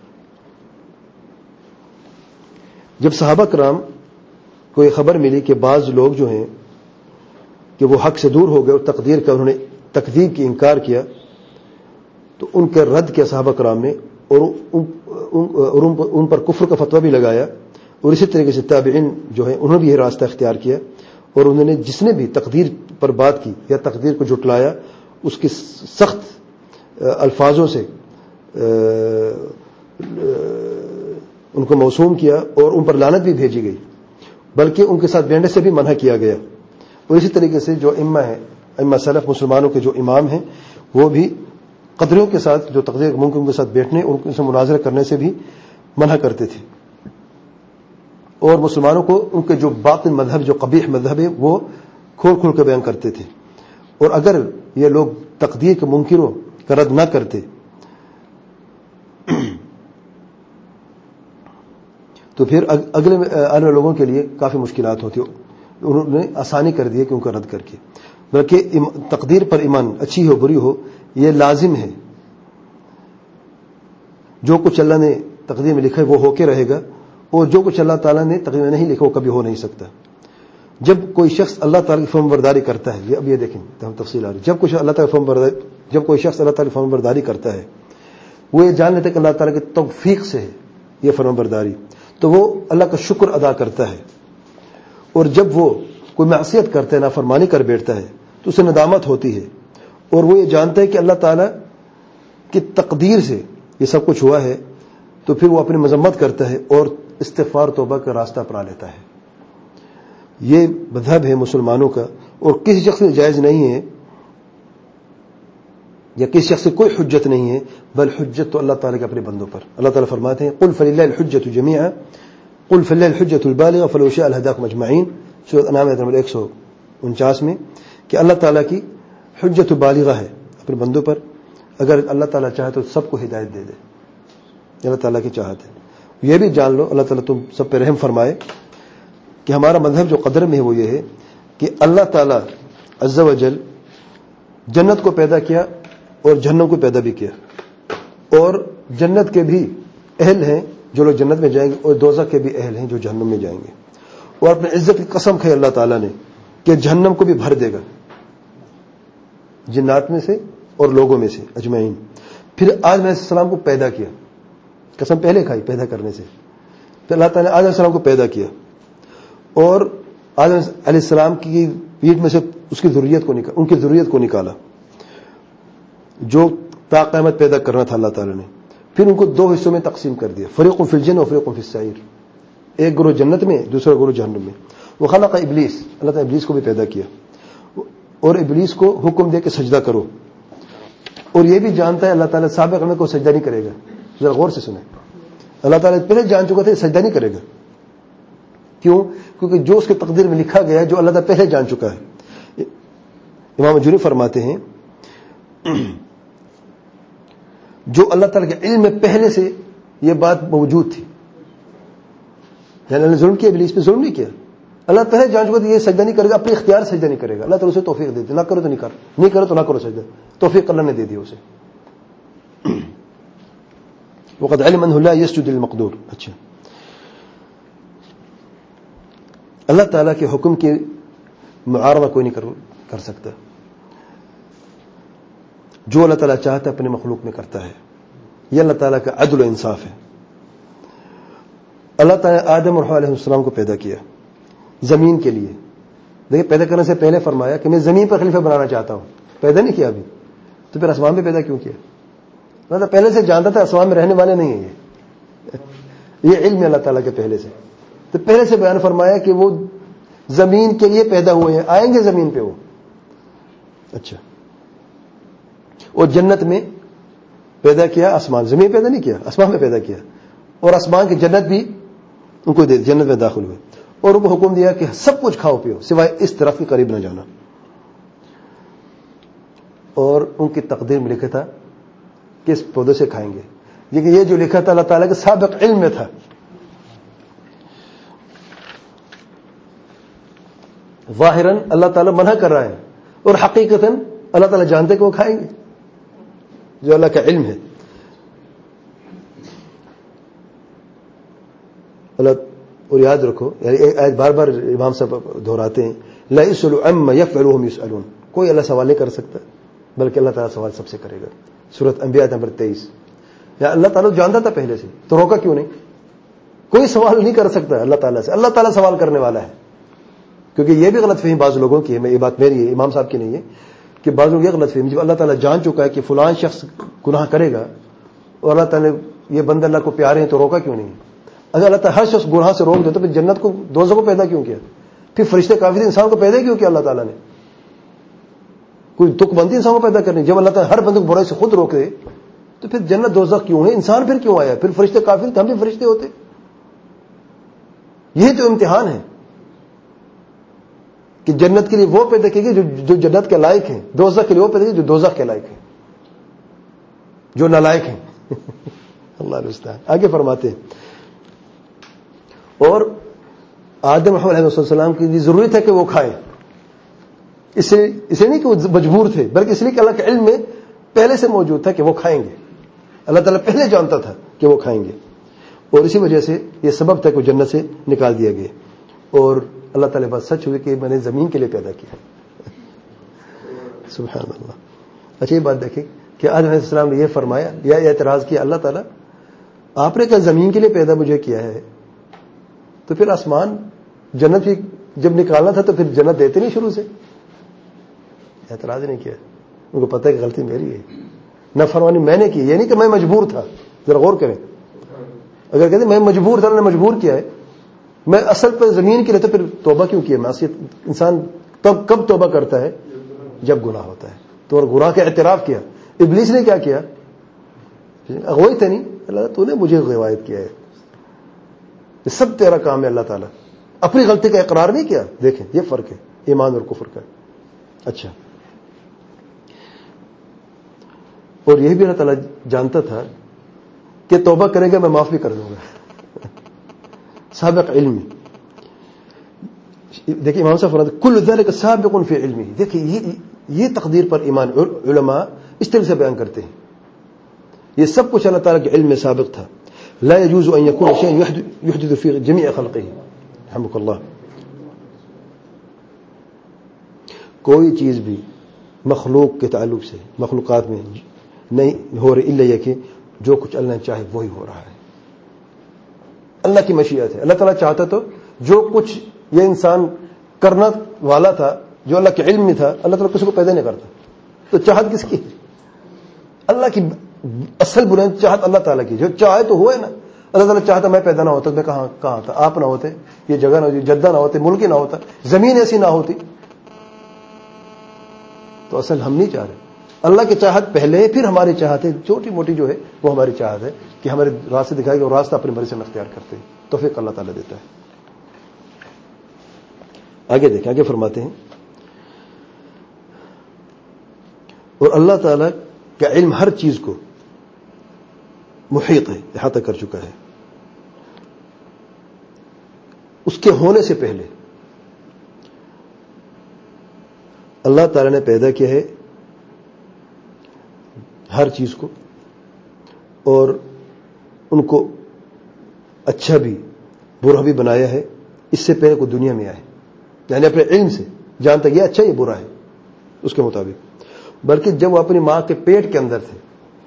جب صحابہ کرام کو یہ خبر ملی کہ بعض لوگ جو ہیں کہ وہ حق سے دور ہو گئے اور تقدیر کا انہوں نے تکذیب کی، انکار کیا، تو ان کا رد کیا صحابہ کرام نے، اور ان پر کفر کا فتویٰ بھی لگایا. اور اسی طریقے سے تابعین جو ہیں انہوں نے بھی یہ راستہ اختیار کیا، اور انہوں نے جس نے بھی تقدیر پر بات کی یا تقدیر کو جھٹلایا اس کی سخت الفاظوں سے ان کو موسوم کیا اور ان پر لعنت بھی بھیجی گئی، بلکہ ان کے ساتھ بیٹھنے سے بھی منع کیا گیا. اور اسی طریقے سے جو امہ ہیں، امہ سلف مسلمانوں کے جو امام ہیں، وہ بھی قدریوں کے ساتھ جو تقدیر ممکن کے ساتھ بیٹھنے اور ان سے مناظرہ کرنے سے بھی منع کرتے تھے، اور مسلمانوں کو ان کے جو باطن مذہب، جو قبیح مذہب ہے، وہ کھول کھول کے بیان کرتے تھے. اور اگر یہ لوگ تقدیر کے منکروں کا رد نہ کرتے تو پھر اگلے آنے والے لوگوں کے لیے کافی مشکلات ہوتی. انہوں نے آسانی کر دی کہ ان کو رد کر کے، بلکہ تقدیر پر ایمان اچھی ہو بری ہو یہ لازم ہے. جو کچھ اللہ نے تقدیر میں لکھا ہے وہ ہو کے رہے گا، اور جو کچھ اللہ تعالیٰ نے تقدیر میں نہیں لکھا وہ کبھی ہو نہیں سکتا. جب کوئی شخص اللہ تعالیٰ کی فرم برداری کرتا ہے، اب یہ دیکھیں تفصیل آ رہی، جب کچھ اللہ تعالیٰ کی فرم برداری جب کوئی شخص اللہ تعالیٰ کی فرم برداری کرتا ہے، وہ یہ جان لیتا ہے کہ اللہ تعالیٰ کی توفیق سے ہے یہ فرم برداری، تو وہ اللہ کا شکر ادا کرتا ہے. اور جب وہ کوئی معصیت کرتا ہے، نافرمانی کر بیٹھتا ہے، تو اسے ندامت ہوتی ہے، اور وہ یہ جانتا ہے کہ اللہ تعالیٰ کی تقدیر سے یہ سب کچھ ہوا ہے، تو پھر وہ اپنی مذمت کرتا ہے اور استغفار توبہ کا راستہ اپنا لیتا ہے. یہ مذہب ہے مسلمانوں کا، اور کسی شخص میں جائز نہیں ہے یا کسی شخص سے کوئی حجت نہیں ہے، بل حجت تو اللہ تعالیٰ کے اپنے بندوں پر. اللہ تعالیٰ فرماتے ہیں قل فللہ الحجت جمیعا قل فللہ الحجت البالغہ فلو شاء لہداکم اجمعین، سورۃ انعام آیت نمبر ایک سو انچاس میں، کہ اللہ تعالیٰ کی حجت بالغہ ہے اپنے بندوں پر، اگر اللہ تعالیٰ چاہے تو سب کو ہدایت دے دے. اللہ تعالیٰ کی چاہت ہے. یہ بھی جان لو اللہ تعالیٰ تم سب پہ رحم فرمائے کہ ہمارا مذہب جو قدر میں ہے وہ یہ ہے کہ اللہ تعالیٰ عز و جل جنت کو پیدا کیا اور جہنم کو پیدا بھی کیا، اور جنت کے بھی اہل ہیں جو لوگ جنت میں جائیں گے، اور دوزخ کے بھی اہل ہیں جو جہنم میں جائیں گے. اور اپنے عزت کی قسم کھائی اللہ تعالیٰ نے کہ جہنم کو بھی بھر دے گا جنات میں سے اور لوگوں میں سے اجمعین. پھر آدم علیہ السلام کو پیدا کیا، قسم پہلے کھائی پیدا کرنے سے، پھر اللہ تعالیٰ نے آدم علیہ السلام کو پیدا کیا، اور آدم علیہ السلام کی پیٹ میں سے اس کی ذریت کو نکالا، ان کی ذریت کو نکالا جو تا قیامت پیدا کرنا تھا اللہ تعالیٰ نے. پھر ان کو دو حصوں میں تقسیم کر دیا، فریق فی الجنہ و فریق فی السعیر، ایک گروہ جنت میں، دوسرا گروہ جہنم میں. وخلق ابلیس، اللہ تعالیٰ ابلیس کو بھی پیدا کیا اور ابلیس کو حکم دے کہ سجدہ کرو، اور یہ بھی جانتا ہے اللہ تعالیٰ سابق میں کو سجدہ نہیں کرے گا. ذرا غور سے سنیں، اللہ تعالیٰ پہلے جان چکا تھا سجدہ نہیں کرے گا. کیوں؟ کیونکہ جو اس کے تقدیر میں لکھا گیا ہے، جو اللہ تعالیٰ پہلے جان چکا ہے. امام جوہری فرماتے ہیں جو اللہ تعالیٰ کے علم میں پہلے سے یہ بات موجود تھی، یعنی اللہ نے ظلم کیا، ابلیس پہ ظلم نہیں کیا، اللہ پہلے جان چکا تھا یہ سجدہ نہیں کرے گا، اپنے اختیار سجدہ نہیں کرے گا. اللہ تعالیٰ اسے توفیق دیتے، نہ کرو تو نہیں کر، نہیں کرو تو نہ کرو سجدہ، توفیق اللہ نے دے دیا اسے. وقد علم انه لا يسجد للمقدور. اچھا، اللہ تعالیٰ کے حکم کی معارضہ کوئی نہیں کر, کر سکتا. جو اللہ تعالیٰ چاہتا ہے اپنے مخلوق میں کرتا ہے، یہ اللہ تعالیٰ کا عدل و انصاف ہے. اللہ تعالیٰ نے آدم اور حوا علیہ السلام کو پیدا کیا زمین کے لیے. دیکھیں، پیدا کرنے سے پہلے فرمایا کہ میں زمین پر خلیفہ بنانا چاہتا ہوں، پیدا نہیں کیا ابھی، تو پھر آسمان میں پیدا کیوں کیا؟ اللہ پہلے سے جانتا تھا آسمان میں رہنے والے نہیں ہیں، یہ یہ علم ہے اللہ تعالیٰ کے پہلے سے. تو پہلے سے بیان فرمایا کہ وہ زمین کے لیے پیدا ہوئے ہیں، آئیں گے زمین پہ وہ. اچھا، اور جنت میں پیدا کیا، آسمان، زمین پیدا نہیں کیا، آسمان میں پیدا کیا، اور آسمان کی جنت بھی ان کو دے، جنت میں داخل ہوئے، اور ان کو حکم دیا کہ سب کچھ کھاؤ پیو سوائے اس درخت کے قریب نہ جانا. اور ان کی تقدیر میں لکھا تھا کہ اس پودے سے کھائیں گے، لیکن یہ جو لکھا تھا اللہ تعالیٰ کے سابق علم میں تھا. ظاہراً اللہ تعالیٰ منع کر رہا ہے، اور حقیقتاً اللہ تعالیٰ جانتے کہ وہ کھائیں گے، جو اللہ کا علم ہے. اللہ، اور یاد رکھو، یعنی ایک آیت بار بار امام صاحب دہراتے ہیں، لا يسأل عما يفعل وهم يسألون، کوئی اللہ سوال نہیں کر سکتا بلکہ اللہ تعالیٰ سوال سب سے کرے گا. سورۃ انبیاء نمبر تیئیس. یا اللہ تعالیٰ جانتا تھا پہلے سے، تو روکا کیوں نہیں؟ کوئی سوال نہیں کر سکتا اللہ تعالیٰ سے، اللہ تعالیٰ سوال کرنے والا ہے. کیونکہ یہ بھی غلط فہمی بعض لوگوں کی ہے، میں یہ بات میری ہے، امام صاحب کی نہیں ہے، کہ بعض لوگ یہ غلط فہمی، جب اللہ تعالیٰ جان چکا ہے کہ فلان شخص گناہ کرے گا اور اللہ تعالیٰ یہ بندے اللہ کو پیارے ہیں تو روکا کیوں نہیں؟ اگر اللہ تعالیٰ ہر شخص گناہ سے روک دے تو پھر جنت کو، دوزخ کو پیدا کیوں کیا؟ پھر فرشتے کافر انسان کو پیدا کیوں کیا اللہ تعالیٰ نے؟ کوئی تک بندی انسان کو پیدا کرنی. جب اللہ تعالیٰ ہر بندے کو برائی سے خود روک دے تو پھر جنت دوزخ کیوں ہے؟ انسان پھر کیوں آیا؟ پھر فرشتے کافر تھے، ہم بھی فرشتے ہوتے. یہی تو امتحان ہے کہ جنت کے لیے وہ پیدا کیے گئے جو جنت کے لائق ہیں، دوزخ کے لیے وہ پیدا کیے جو دوزخ کے لائق ہیں، جو نالائق ہیں. اللہ المستعان. آگے فرماتے ہیں، اور آدم علیہ السلام کی بھی ضرورت ہے کہ وہ کھائیں، اس لیے نہیں کہ وہ مجبور تھے، بلکہ اس لیے کہ اللہ کے علم میں پہلے سے موجود تھا کہ وہ کھائیں گے. اللہ تعالیٰ پہلے جانتا تھا کہ وہ کھائیں گے، اور اسی وجہ سے یہ سبب تھا کہ وہ جنت سے نکال دیا گیا. اور اللہ تعالیٰ بات سچ ہوئی کہ میں نے زمین کے لیے پیدا کیا. سبحان اللہ. اچھا، یہ بات دیکھیں کہ آدم علیہ السلام نے یہ فرمایا یا اعتراض کیا، اللہ تعالیٰ آپ نے کہا زمین کے لیے پیدا مجھے کیا ہے، تو پھر آسمان جنت بھی جب نکالنا تھا تو پھر جنت دیتے نہیں شروع سے؟ اعتراض نہیں کیا. ان کو پتہ ہے کہ غلطی میری ہے، نافرمانی میں نے کی، یہ نہیں کہ میں مجبور تھا. ذرا غور کریں، اگر کہتے میں مجبور تھا، اللہ نے مجبور کیا ہے، میں اصل پر زمین کے لیے، تو پھر توبہ کیوں کیا؟ معصیت انسان تب کب توبہ کرتا ہے؟ جب گناہ ہوتا ہے. تو اور گناہ کا اعتراف کیا. ابلیس نے کیا کیا؟ اغوائی تھا نہیں، اللہ تو نے مجھے غوایت کیا ہے، یہ سب تیرا کام ہے. اللہ تعالیٰ اپنی غلطی کا اقرار نہیں کیا. دیکھیں یہ فرق ہے ایمان اور کفر کا. اچھا، اور یہ بھی اللہ تعالیٰ جانتا تھا کہ توبہ کرے گا میں معاف بھی کر دوں گا، سابق علم. دیکھیں امام صاحب فرماتے کل ذلک سابق فی علمہ. دیکھیں یہ یہ تقدیر پر ایمان علماء اس طرح سے بیان کرتے ہیں، یہ سب کچھ اللہ تعالیٰ کے علم میں سابق تھا. لا يجوز ان يكون شيء يحدث في جميع خلقه. رحمك اللہ. کوئی چیز بھی مخلوق کے تعلق سے مخلوقات میں نہیں ہو رہی الا یہ کہ جو کچھ اللہ نے چاہے وہی ہو رہا ہے. اللہ کی مشیت ہے. اللہ تعالیٰ چاہتا تو جو کچھ یہ انسان کرنا والا تھا، جو اللہ کے علم میں تھا، اللہ تعالیٰ کسی کو پیدا نہیں کرتا. تو چاہت کس کی؟ اللہ کی اصل بلند چاہت اللہ تعالیٰ کی، جو چاہے تو ہوئے نا. اللہ تعالیٰ چاہتا میں پیدا نہ ہوتا، میں کہاں کہاں تھا، آپ نہ ہوتے، یہ جگہ نہ ہوتی، جدہ نہ ہوتے، ملک نہ ہوتا، زمین ایسی نہ ہوتی. تو اصل ہم نہیں چاہ رہے. اللہ کی چاہت پہلے، پھر ہماری چاہت ہے چھوٹی موٹی جو ہے وہ ہماری چاہت ہے کہ ہمارے راستے دکھائے گا اور راستہ اپنی مرضی سے اختیار کرتے ہیں. توفیق اللہ تعالیٰ دیتا ہے. آگے دیکھیں، آگے فرماتے ہیں اور اللہ تعالیٰ کا علم ہر چیز کو محیط ہے، احاطہ کر چکا ہے. اس کے ہونے سے پہلے اللہ تعالیٰ نے پیدا کیا ہے ہر چیز کو، اور ان کو اچھا بھی برا بھی بنایا ہے اس سے پہلے کوئی دنیا میں آئے. یعنی اپنے علم سے جانتا یہ اچھا یہ برا ہے اس کے مطابق. بلکہ جب وہ اپنی ماں کے پیٹ کے اندر تھے،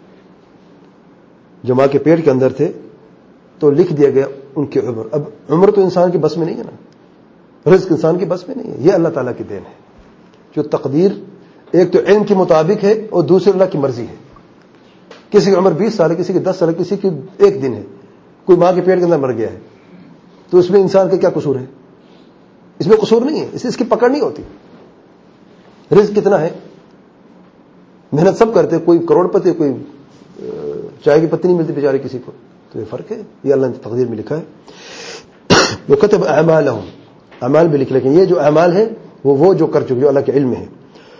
جو ماں کے پیٹ کے اندر تھے تو لکھ دیا گیا ان کی عمر. اب عمر تو انسان کی بس میں نہیں ہے نا، رزق انسان کی بس میں نہیں ہے، یہ اللہ تعالیٰ کی دین ہے. جو تقدیر ایک تو علم کے مطابق ہے اور دوسری اللہ کی مرضی ہے. کسی کی عمر بیس سال ہے، کسی کی دس سال ہے، کسی کی ایک دن ہے. کوئی ماں کے پیٹ کے اندر مر گیا ہے تو اس میں انسان کا کیا قصور ہے؟ اس میں قصور نہیں ہے، اس اس کی پکڑ نہیں ہوتی. رزق کتنا ہے، محنت سب کرتے، کوئی کروڑ پتی، کوئی چائے کی پتی نہیں ملتی بیچارے کسی کو. تو یہ فرق ہے، یہ اللہ نے تقدیر میں لکھا ہے. وَكَتَبَ أَعْمَالَهُمْ، اعمال بھی لکھ، لیکن یہ جو اعمال ہے وہ وہ جو کر چکے، جو اللہ کے علم میں ہے.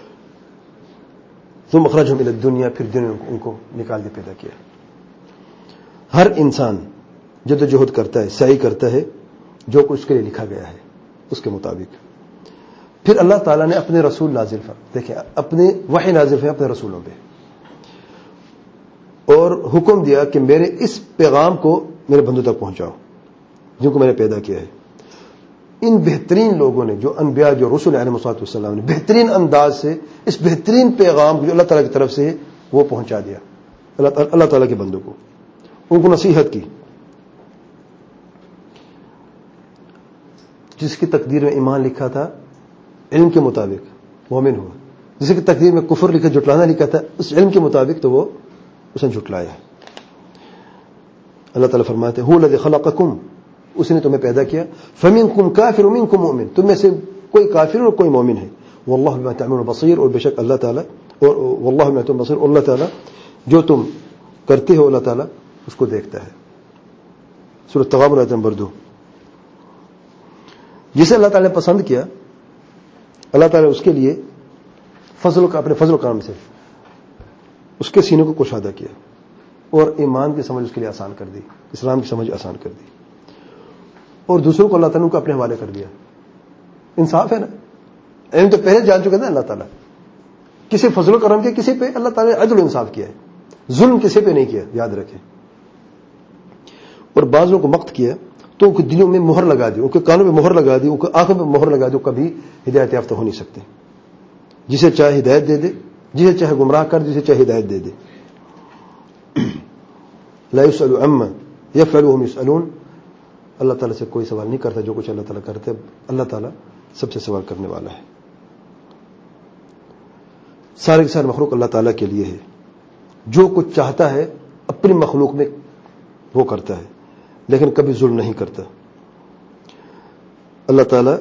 ثُمَّ أَخْرَجَهُمْ إِلَى الدُّنْيَا، پھر دنیا ان کو نکال دے، پیدا کیا. ہر انسان جدوجہد کرتا ہے، سعی کرتا ہے جو کچھ اس کے لیے لکھا گیا ہے اس کے مطابق. پھر اللہ تعالیٰ نے اپنے رسول نازل کر، دیکھیں اپنے وحی نازل ہے اپنے رسولوں پہ، اور حکم دیا کہ میرے اس پیغام کو میرے بندوں تک پہنچاؤ جن کو میں نے پیدا کیا ہے. ان بہترین لوگوں نے، جو انبیاء، جو رسول علیہ الصلوۃ والسلام نے بہترین انداز سے اس بہترین پیغام کو جو اللہ تعالیٰ کی طرف سے وہ پہنچا دیا اللہ تعالیٰ کے بندوں کو، ان کو نصیحت کی. جس کی تقدیر میں ایمان لکھا تھا علم کے مطابق مومن ہوا، جس کی تقدیر میں کفر لکھا، جھٹلانا لکھا تھا اس علم کے مطابق تو وہ اس نے جھٹلایا. اللہ تعالیٰ فرماتے ہیں هو الذی خلقکم، اس نے تمہیں پیدا کیا. فمنکم کافر ومنکم مؤمن، تم میں سے کوئی کافر اور کوئی مومن ہے. واللہ بما تعملون بصیر، اور بے شک اللہ تعالیٰ، اور واللہ بما تعملون بصیر، اور اللہ تعالیٰ جو تم کرتے ہو اللہ تعالیٰ اس کو دیکھتا ہے. سورۃ التغابن آیت نمبر دو. جسے اللہ تعالیٰ نے پسند کیا، اللہ تعالیٰ نے اس کے لیے فضل کا، اپنے فضل و کرم سے اس کے سینے کو کشادہ کیا اور ایمان کی سمجھ اس کے لیے آسان کر دی، اسلام کی سمجھ آسان کر دی، اور دوسروں کو اللہ تعالیٰ کو اپنے حوالے کر دیا. انصاف ہے نا، علم تو پہلے جان چکے تھے اللہ تعالیٰ. کسی فضل و کرم کے کسی پہ اللہ تعالیٰ نے عدل و انصاف کیا ہے، ظلم کسی پہ نہیں کیا، یاد رکھیں. اور بعضوں کو مقت کیا تو ان کے دلوں میں مہر لگا دی، ان کے کانوں میں مہر لگا دی، ان کے آنکھوں میں مہر لگا دی، کبھی ہدایت یافتہ ہو نہیں سکتے. جسے چاہے ہدایت دے دے، جسے چاہے گمراہ کر دے، جسے چاہے ہدایت دے دے. لا يسأل عما يفعل وهم يسألون، اللہ تعالیٰ سے کوئی سوال نہیں کرتا، جو کچھ اللہ تعالیٰ کرتے اللہ تعالیٰ سب سے سوال کرنے والا ہے. سارے کے سارے مخلوق اللہ تعالیٰ کے لیے ہے، جو کچھ چاہتا ہے اپنی مخلوق میں وہ کرتا ہے، لیکن کبھی ظلم نہیں کرتا. اللہ تعالیٰ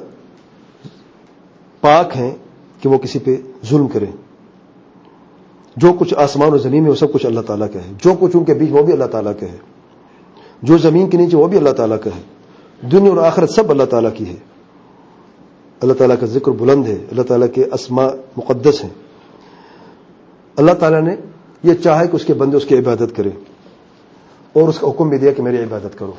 پاک ہیں کہ وہ کسی پہ ظلم کرے. جو کچھ آسمان و زمین میں وہ سب کچھ اللہ تعالیٰ کا ہے، جو کچھ ان کے بیچ وہ بھی اللہ تعالیٰ کا ہے، جو زمین کے نیچے وہ بھی اللہ تعالیٰ کا ہے. دنیا اور آخرت سب اللہ تعالیٰ کی ہے. اللہ تعالیٰ کا ذکر بلند ہے، اللہ تعالیٰ کے اسماء مقدس ہیں. اللہ تعالیٰ نے یہ چاہا کہ اس کے بندے اس کی عبادت کریں، اور اس کا حکم بھی دیا کہ میری عبادت کرو.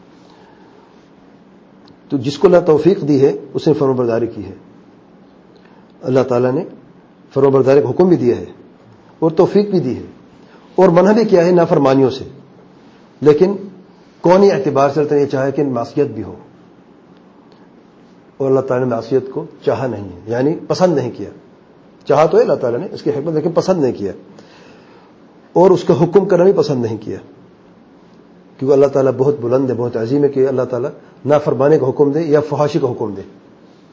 تو جس کو اللہ توفیق دی ہے اس نے فرمانبرداری کی ہے. اللہ تعالیٰ نے فرمانبرداری کا حکم بھی دیا ہے اور توفیق بھی دی ہے، اور منع بھی کیا ہے نافرمانیوں سے. لیکن کونی اعتبار سے اللہ نے یہ چاہا کہ معصیت بھی ہو، اور اللہ تعالیٰ نے معصیت کو چاہا نہیں ہے، یعنی پسند نہیں کیا. چاہا تو ہے اللہ تعالیٰ نے اس کی حکمت، لیکن پسند نہیں کیا، اور اس کا حکم کرنا بھی پسند نہیں کیا، کیونکہ اللہ تعالیٰ بہت بلند ہے، بہت عظیم ہے کہ اللہ تعالیٰ نافرمانے کا حکم دے یا فحاشی کا حکم دے،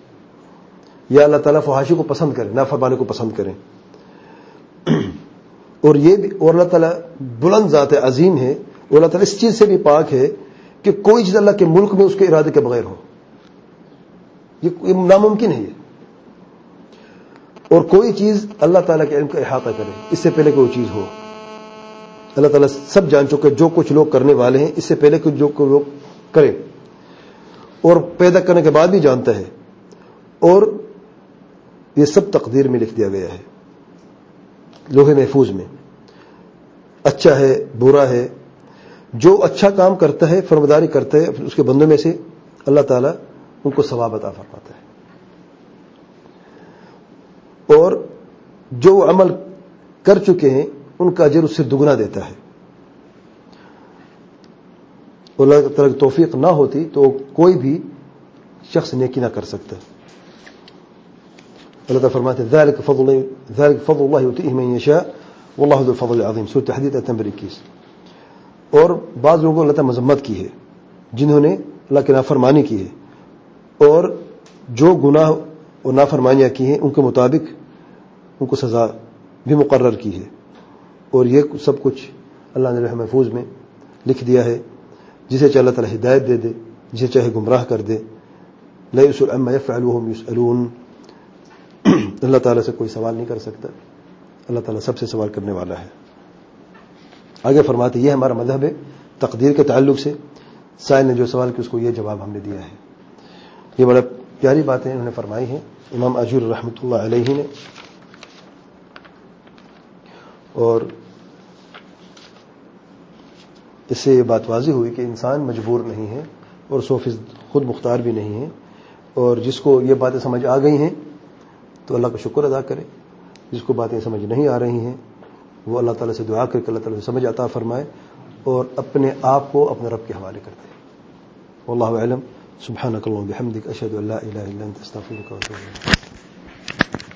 یا اللہ تعالیٰ فحاشی کو پسند کرے، نافرمانے کو پسند کرے. اور یہ بھی اور اللہ تعالیٰ بلند ذات عظیم ہے، اور اللہ تعالیٰ اس چیز سے بھی پاک ہے کہ کوئی چیز اللہ کے ملک میں اس کے ارادے کے بغیر ہو، یہ ناممکن ہے یہ، اور کوئی چیز اللہ تعالیٰ کے علم کا احاطہ کرے اس سے پہلے کوئی چیز ہو۔ اللہ تعالیٰ سب جان چکے جو کچھ لوگ کرنے والے ہیں اس سے پہلے کچھ جو کچھ لوگ کریں، اور پیدا کرنے کے بعد بھی جانتا ہے، اور یہ سب تقدیر میں لکھ دیا گیا ہے لوح محفوظ میں۔ اچھا ہے برا ہے، جو اچھا کام کرتا ہے فرمانبرداری کرتا ہے اس کے بندوں میں سے اللہ تعالیٰ ان کو ثواب عطا فرماتا ہے، اور جو عمل کر چکے ہیں ان کا اجر اس سے دگنا دیتا ہے، اور اللہ تعالیٰ کی توفیق نہ ہوتی تو کوئی بھی شخص نیکی نہ کر سکتا۔ اللہ تعالیٰ فرماتے ہیں ذالک فضل ذالک فضل اللہ یؤتیہ من یشاء واللہ ذو الفضل العظیم، سورۃ الحدید آیت نمبر اکیس۔ اور بعض لوگوں کو اللہ تعالیٰ مذمت کی ہے جنہوں نے اللہ کی نافرمانی کی ہے، اور جو گناہ اور نافرمانیاں کی ہیں ان کے مطابق ان کو سزا بھی مقرر کی ہے، اور یہ سب کچھ اللہ نے لوح محفوظ میں لکھ دیا ہے۔ جسے چاہے اللہ تعالیٰ ہدایت دے دے، جسے چاہے گمراہ کر دے۔ لا يسأل عما يفعل وهم يسألون، اللہ تعالیٰ سے کوئی سوال نہیں کر سکتا، اللہ تعالیٰ سب سے سوال کرنے والا ہے۔ آگے فرماتے یہ ہمارا مذہب ہے تقدیر کے تعلق سے۔ سائل نے جو سوال کیا اس کو یہ جواب ہم نے دیا ہے۔ یہ بڑا پیاری باتیں انہوں نے فرمائی ہیں امام آجوری رحمۃ اللہ علیہ نے، اور اس سے یہ بات واضح ہوئی کہ انسان مجبور نہیں ہے اور سو فیصد خود مختار بھی نہیں ہے، اور جس کو یہ باتیں سمجھ آ گئی ہیں تو اللہ کا شکر ادا کرے، جس کو باتیں سمجھ نہیں آ رہی ہیں وہ اللہ تعالیٰ سے دعا کر کے اللہ تعالیٰ سے سمجھ عطا فرمائے اور اپنے آپ کو اپنے رب کے حوالے کر دے۔ واللہ اعلم، سبحانک اللہم وبحمدک، اشہد ان لا الہ الا انت، استغفرک واتوب الیک۔